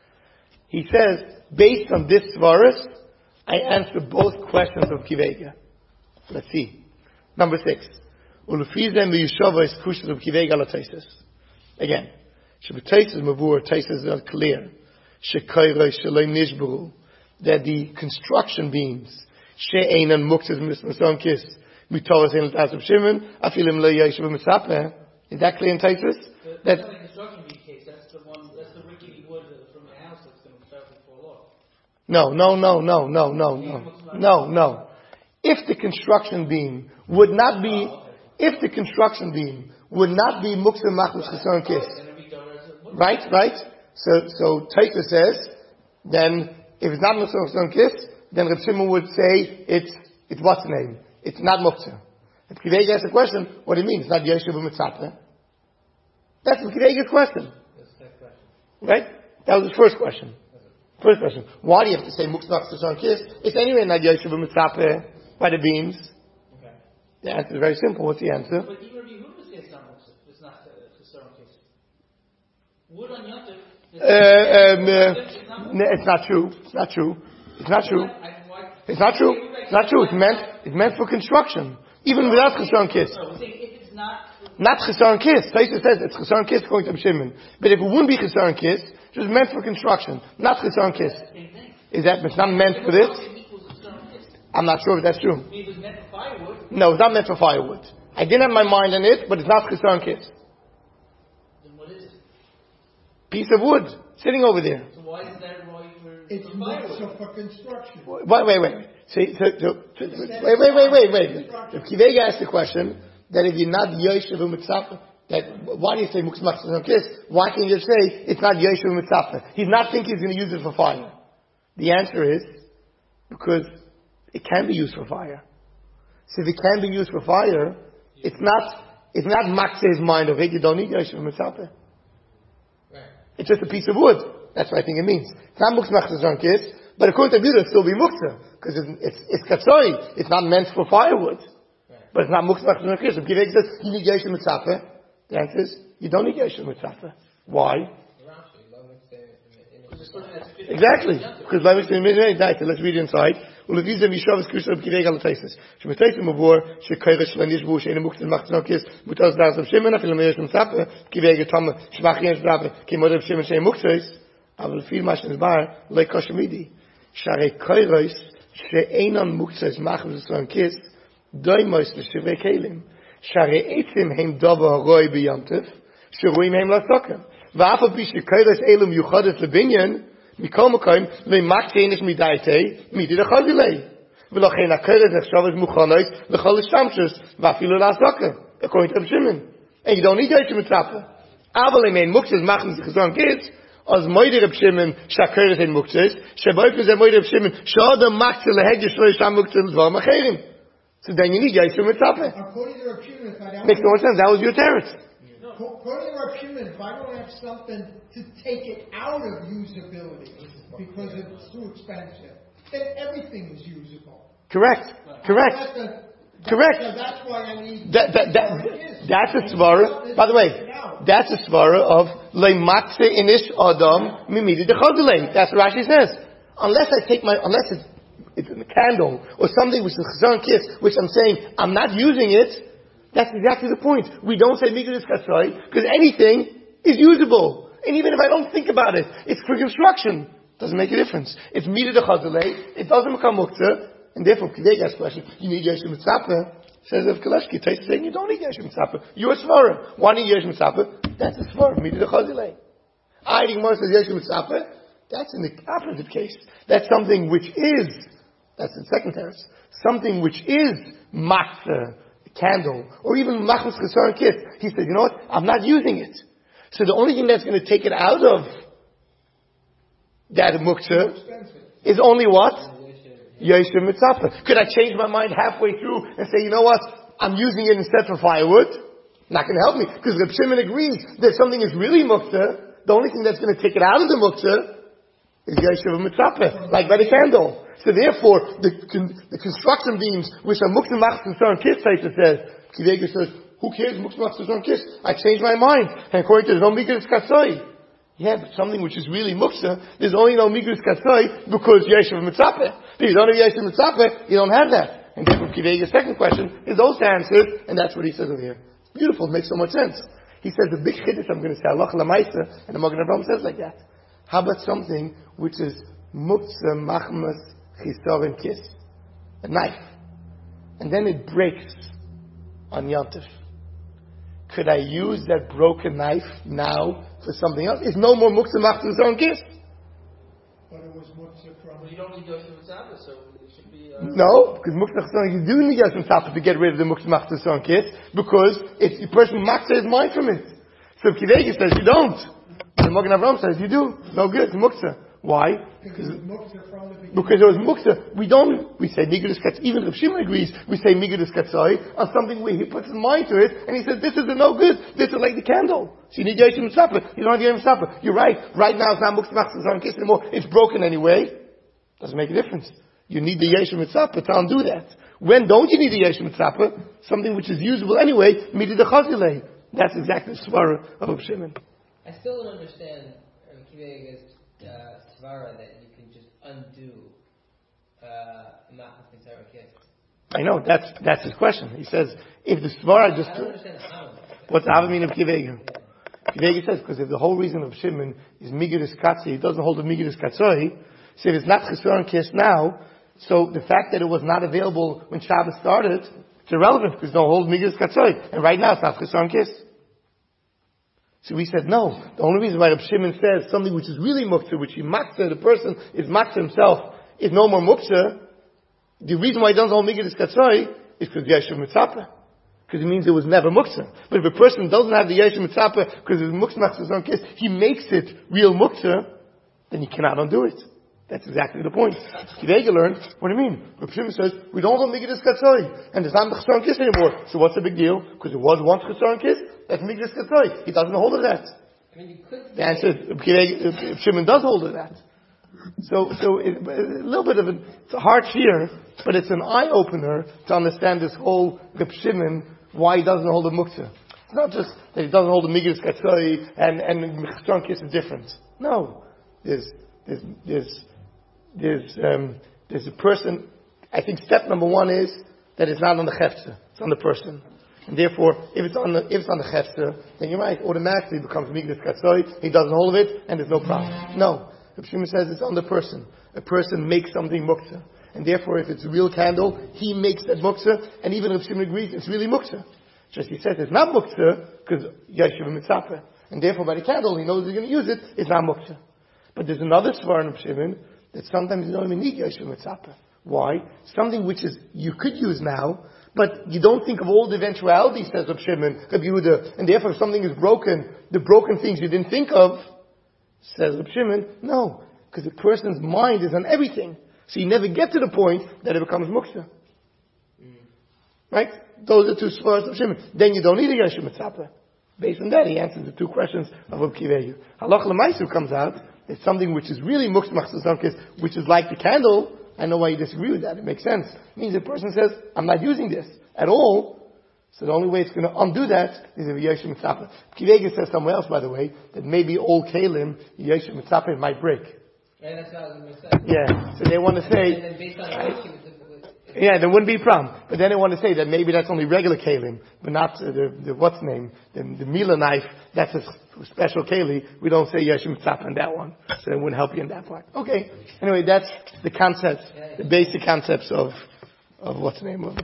[SPEAKER 1] He says, based on this svaras, I answer both questions of Kivega. Let's see. Number six. Ulufizem v'yishova is kushas of Kivega la Taisus. Again. Shabbataisus mavur, Taisus is clear. Shekoyroi shaloi nishburu. That the construction beams, she'einan muktzes mismason kis, mitoras ein l'tas of Shimon, afilim lo yeshiva mitzapeh. Is that clear in Taisus?
[SPEAKER 3] That's
[SPEAKER 1] That,
[SPEAKER 3] not the construction bead case. That's the one. That's the rickety wood from the house that's going to start to fall off.
[SPEAKER 1] no, no, no, no, no, no, no, no, no. If the construction beam would not be, if the construction beam would not be muktzeh machmas chesaron kis,
[SPEAKER 3] And it'll be done as a wood.
[SPEAKER 1] right, right? So, so Taisus says, then if it's not muktzeh chesaron kis, then Reb Shimon would say it's it's what's the name? It's not muktzeh. If Kivega asks the question, what do you mean? It's not yeshiva mitzapeh. That's Kivega's question, right? That was his first question. First question. Why do you have to say muktzeh chesaron kis? It's anyway not yeshiva mitzapeh by the beams.
[SPEAKER 3] Okay.
[SPEAKER 1] The answer is very simple. What's the answer?
[SPEAKER 3] But even if you would say it's not muksa, it's not uh, chesaron case. Wood on yontif.
[SPEAKER 1] Uh, um, uh, no, it's not true. It's not true. It's not true. It's not true. It's not true. It's meant. It's meant for construction, even without chesaron kis.
[SPEAKER 3] So we think if it's not.
[SPEAKER 1] Not chesaron kis. Taisus says it's chesaron kis according to Shimon. But if it wouldn't be chesaron kis, it was meant for construction, not chesaron kis.
[SPEAKER 3] Same thing.
[SPEAKER 1] Is that it's not meant for this?
[SPEAKER 3] It equals chesaron case.
[SPEAKER 1] I'm not sure if that's true.
[SPEAKER 3] It was meant for firewood.
[SPEAKER 1] No, it's not meant for firewood. I didn't have my mind on it, but it's not chesaron kis.
[SPEAKER 3] Then what is it?
[SPEAKER 1] Piece of wood sitting over there.
[SPEAKER 3] So why is that right for,
[SPEAKER 2] It's
[SPEAKER 3] for firewood?
[SPEAKER 2] muktzah for construction.
[SPEAKER 1] Wait, wait, wait. See, so, so, so, wait, wait, wait, wait, wait. If Kivega asked the question that if you're not yoshev mitzapeh, that why do you say muktzeh chesaron kis? Why can't you just say it's not yoshev mitzapeh? He's not thinking he's going to use it for fire. The answer is because it can be used for fire. So if it can be used for fire, it's not it's not makseh's mind of it. You don't need yoshev mitzapeh.
[SPEAKER 4] Right.
[SPEAKER 1] It's just a piece of wood. That's what I think it means. It's not muktzeh chesaron kis, but according to Abiyudah, it'll still be muktzeh because it's it's, it's katsoi. It's not meant for firewood,
[SPEAKER 4] Right.
[SPEAKER 1] but it's not muktzeh chesaron kis. If Kivek says you need yoshev mitzapeh, the answer is you don't need yoshev mitzapeh. Why?
[SPEAKER 4] Rashi, love it, say it in the- in
[SPEAKER 3] Because
[SPEAKER 4] the-
[SPEAKER 3] it's something that's fit-
[SPEAKER 1] Exactly. Because Levi's in the night. Let's read inside. Ulevizem Yishavas Kusha of Kivek al Taisis. Shemetaisim Mavor Shekoyres Shlanish Bu Shein Muktzeh Machzon Kis Mutas Das of Shimon Afil Meish Mitzapeh Kivek Tom Shmachien Shrabe Kimod of Shimon Shein Muktzeh Aval Fil Mashnes Bar Le Koshmidi Sharei Koyres She'einon Muktzeh Machzon Kis Doimos Leshivei Kelim Sharei Eitzim Heim Dova Roy B'Yamtev Sheruim Heim Lasokem Va'af Api Shekoyres Elum Yuchadet Lebinyan Mikol Makom leMakzeh Nish Midaytei Midi Lechazilei V'lochein HaKoyres Nechshavas Muchanos L'chol Shamshus Va'afilu Lasokem according to Reb Shimon. And you don't need Yoshev Mitzapeh. Aval Emein Muktzeh Machzon Chesaron Kis as Moide Reb Shimon Shakoyres Ein Muktzeh Sheboyf Ze Moide Reb Shimon Shadam Makzeh Leheg Yishloi Sham Muktzeh L'Dvar Macherim. So then you need Yoshev Mitzapeh.
[SPEAKER 2] According to Reb Shimon, if I don't
[SPEAKER 1] Makes no more sense. That was your teretz.
[SPEAKER 2] According to Reb Shimon, if I don't have something to take it out of usability because it's too expensive, then everything is usable.
[SPEAKER 1] Correct. Correct.
[SPEAKER 2] That's a-
[SPEAKER 1] Correct.
[SPEAKER 2] So that's why I need.
[SPEAKER 1] That, that, that, that's a svara. By the way, that's a svara of leimatze inish adam mimidi dechazulei. That's what Rashi says. Unless I take my, unless it's, it's a candle or something which is chesaron kis, which I'm saying I'm not using it, That's exactly the point. We don't say Migdal Katsoi because anything is usable. And even if I don't think about it, it's for construction. Doesn't make a difference. It's Mida de Chazalei, it doesn't become Muktzah, and therefore, Kidei asks question, you need Yeshem Mitzapeh. Says of Kalashki, Taisa saying you don't need Yeshem Mitzapeh. You're a Svara. Why need Yeshem Mitzapeh? That's a Svara, Mida de Chazalei. I think more says Yeshem Mitzapeh. That's in the opposite case. That's something which is, that's in second terrace, something which is Matzah, candle, or even Machmas Chesar and Kis. He said, you know what? I'm not using it. So the only thing that's going to take it out of that muktzah is only what? Yeshem Mitzapeh. Could I change my mind halfway through and say, you know what? I'm using it instead for firewood? Not going to help me. Because Reb Shimon agrees that something is really muktzah. The only thing that's going to take it out of the muktzah is Yeshem Mitzapeh. Like by the candle. So therefore, the, the construction beams, which are muktzah, machmas, and kiss, says, Kivega says, who cares? Muktzah, machmas, and kiss. I changed my mind. And according to the no Migdal Katsoi. Yeah, but something which is really muktzah, there's only no Migdal Katsoi because Yeshem Mitzapeh. If you don't have Yeshem Mitzapeh, you don't have that. And then from Kivega's second question is also answered, and that's what he says over here. It's beautiful, it makes so much sense. He says the big chiddush I'm going to say, Allah Lamaisa, and the Magen Avraham says like that. How about something which is muktzah, machmas, chisar, and kiss? A knife. And then it breaks on Yontif. Could I use that broken knife now for something else? It's no more muktzah, machmas, chisar, and kiss.
[SPEAKER 2] But it was muktzah from...
[SPEAKER 3] Well, you don't need Yosef Mitzapeh, so it should be... Uh...
[SPEAKER 1] No, because muktzah, chisar, you do need Yosef Mitzapeh to get rid of the muktzah, machmas, chisar, and kiss, because it's the person maktzah his mind from it. So Kivega says you don't. The Magen Avraham says you do. No good, it's muktzah. Why?
[SPEAKER 2] Because it was muktzah from the beginning.
[SPEAKER 1] Because it was muktzah. We don't, we say Migdal Katsoi, even Rav Shimon agrees, we say Migdal Katsoi on something where he puts his mind to it, and he says, this is a no good, this is like the candle. So you need Yeshem Mitzapeh, you don't have Yeshem Mitzapeh. You're right, right now it's not muktzah, machmas, chisar, and kiss anymore, it's broken anyway. Doesn't make a difference. You need the Yeshem Mitzapeh to undo that. When don't you need the Yeshem Mitzapeh? Something which is usable anyway, Mida de Chazalei. That's exactly the svara of Rav Shimon.
[SPEAKER 4] I still don't understand Kivega's uh, svara that you can just undo machmas chisar and kiss.
[SPEAKER 1] I know, that's that's his question. He says, if the svara just...
[SPEAKER 4] I don't understand how.
[SPEAKER 1] What's the mean of Kivega? Kivega says, because if the whole reason of Shimon is Migdal Katsoi, he doesn't hold the Migdal Katsoi, so if it's not chisar and kiss now, so the fact that it was not available when Shabbos started, it's irrelevant because they don't hold Migdal Katsoi. And right now it's not chisar and kiss. So we said, no. The only reason why Reb Shimon says something which is really muktzah, which he matzah, the person is matzah himself, is no more muktzah, the reason why he doesn't hold Migdal Katsoi is because Yeshem Mitzapeh. Because it means it was never muktzah. But if a person doesn't have the Yeshem Mitzapeh because it's muktzah, machmas, on kiss, he makes it real muktzah, then he cannot undo it. That's exactly the point. Kivega learned, what do you mean? Reb Shimon says, we don't hold Migdal Katsoi, and there's not Chesar and Kiss anymore. So what's the big deal? Because it was once Chesar and Kiss, that's Migdal Katsoi. He doesn't hold of that.
[SPEAKER 4] I mean, you could
[SPEAKER 1] The answer is, Reb Shimon does hold of that. So, so it, a little bit of a, it's a hard fear, but it's an eye-opener to understand this whole Reb Shimon, why he doesn't hold the muktzah. It's not just that he doesn't hold the Migdal Katsoi, and, and Chesar and Kiss is different. No. There's, there's, there's, There's um, there's a person. I think step number one is that it's not on the chefza; it's on the person. And therefore, if it's on the if it's on the chefza, then you're right. Automatically it becomes Migdal Katsoi. He doesn't hold of it, and there's no problem. No, Reb Shimon says it's on the person. A person makes something muktzah, and therefore, if it's a real candle, he makes that muktzah, and even Reb Shimon agrees it's really muktzah. Just he says it's not muktzah because Yeshem Mitzapeh, and therefore by the candle he knows he's going to use it. It's not muktzah. But there's another svar in Reb Shimon that sometimes you don't even need Yeshem Mitzapeh. Why? Something which is, you could use now, but you don't think of all the eventualities, says Reb Shimon, Reb Yehuda, and therefore if something is broken, the broken things you didn't think of, says Reb Shimon, no, because the person's mind is on everything. So you never get to the point that it becomes muktzah. Mm. Right? Those are two svaras of Shimon. Then you don't need a Yeshem Mitzapeh. Based on that, he answers the two questions of Reb Kiveyu. Halach L'maisu comes out, it's something which is really muktzah, machmas, on kiss, which is like the candle. I know why you disagree with that. It makes sense. It means the person says, I'm not using this at all. So the only way it's going to undo that is if Yeshem Mitzapeh. Kivega says somewhere else, by the way, that maybe old kalim, Yeshem Mitzapeh might break.
[SPEAKER 4] Yeah, that's what I was going to say.
[SPEAKER 1] Yeah. So they want to say,
[SPEAKER 4] and then based on right,
[SPEAKER 1] yeah, there wouldn't be a problem. But then I want to say that maybe that's only regular kalim, but not uh, the, the what's name, the, the Mila knife. That's a special keli. We don't say Yeshim Tzap on that one, so it wouldn't help you in that part. Okay. Anyway, that's the concepts, the basic concepts of of what's the name of it.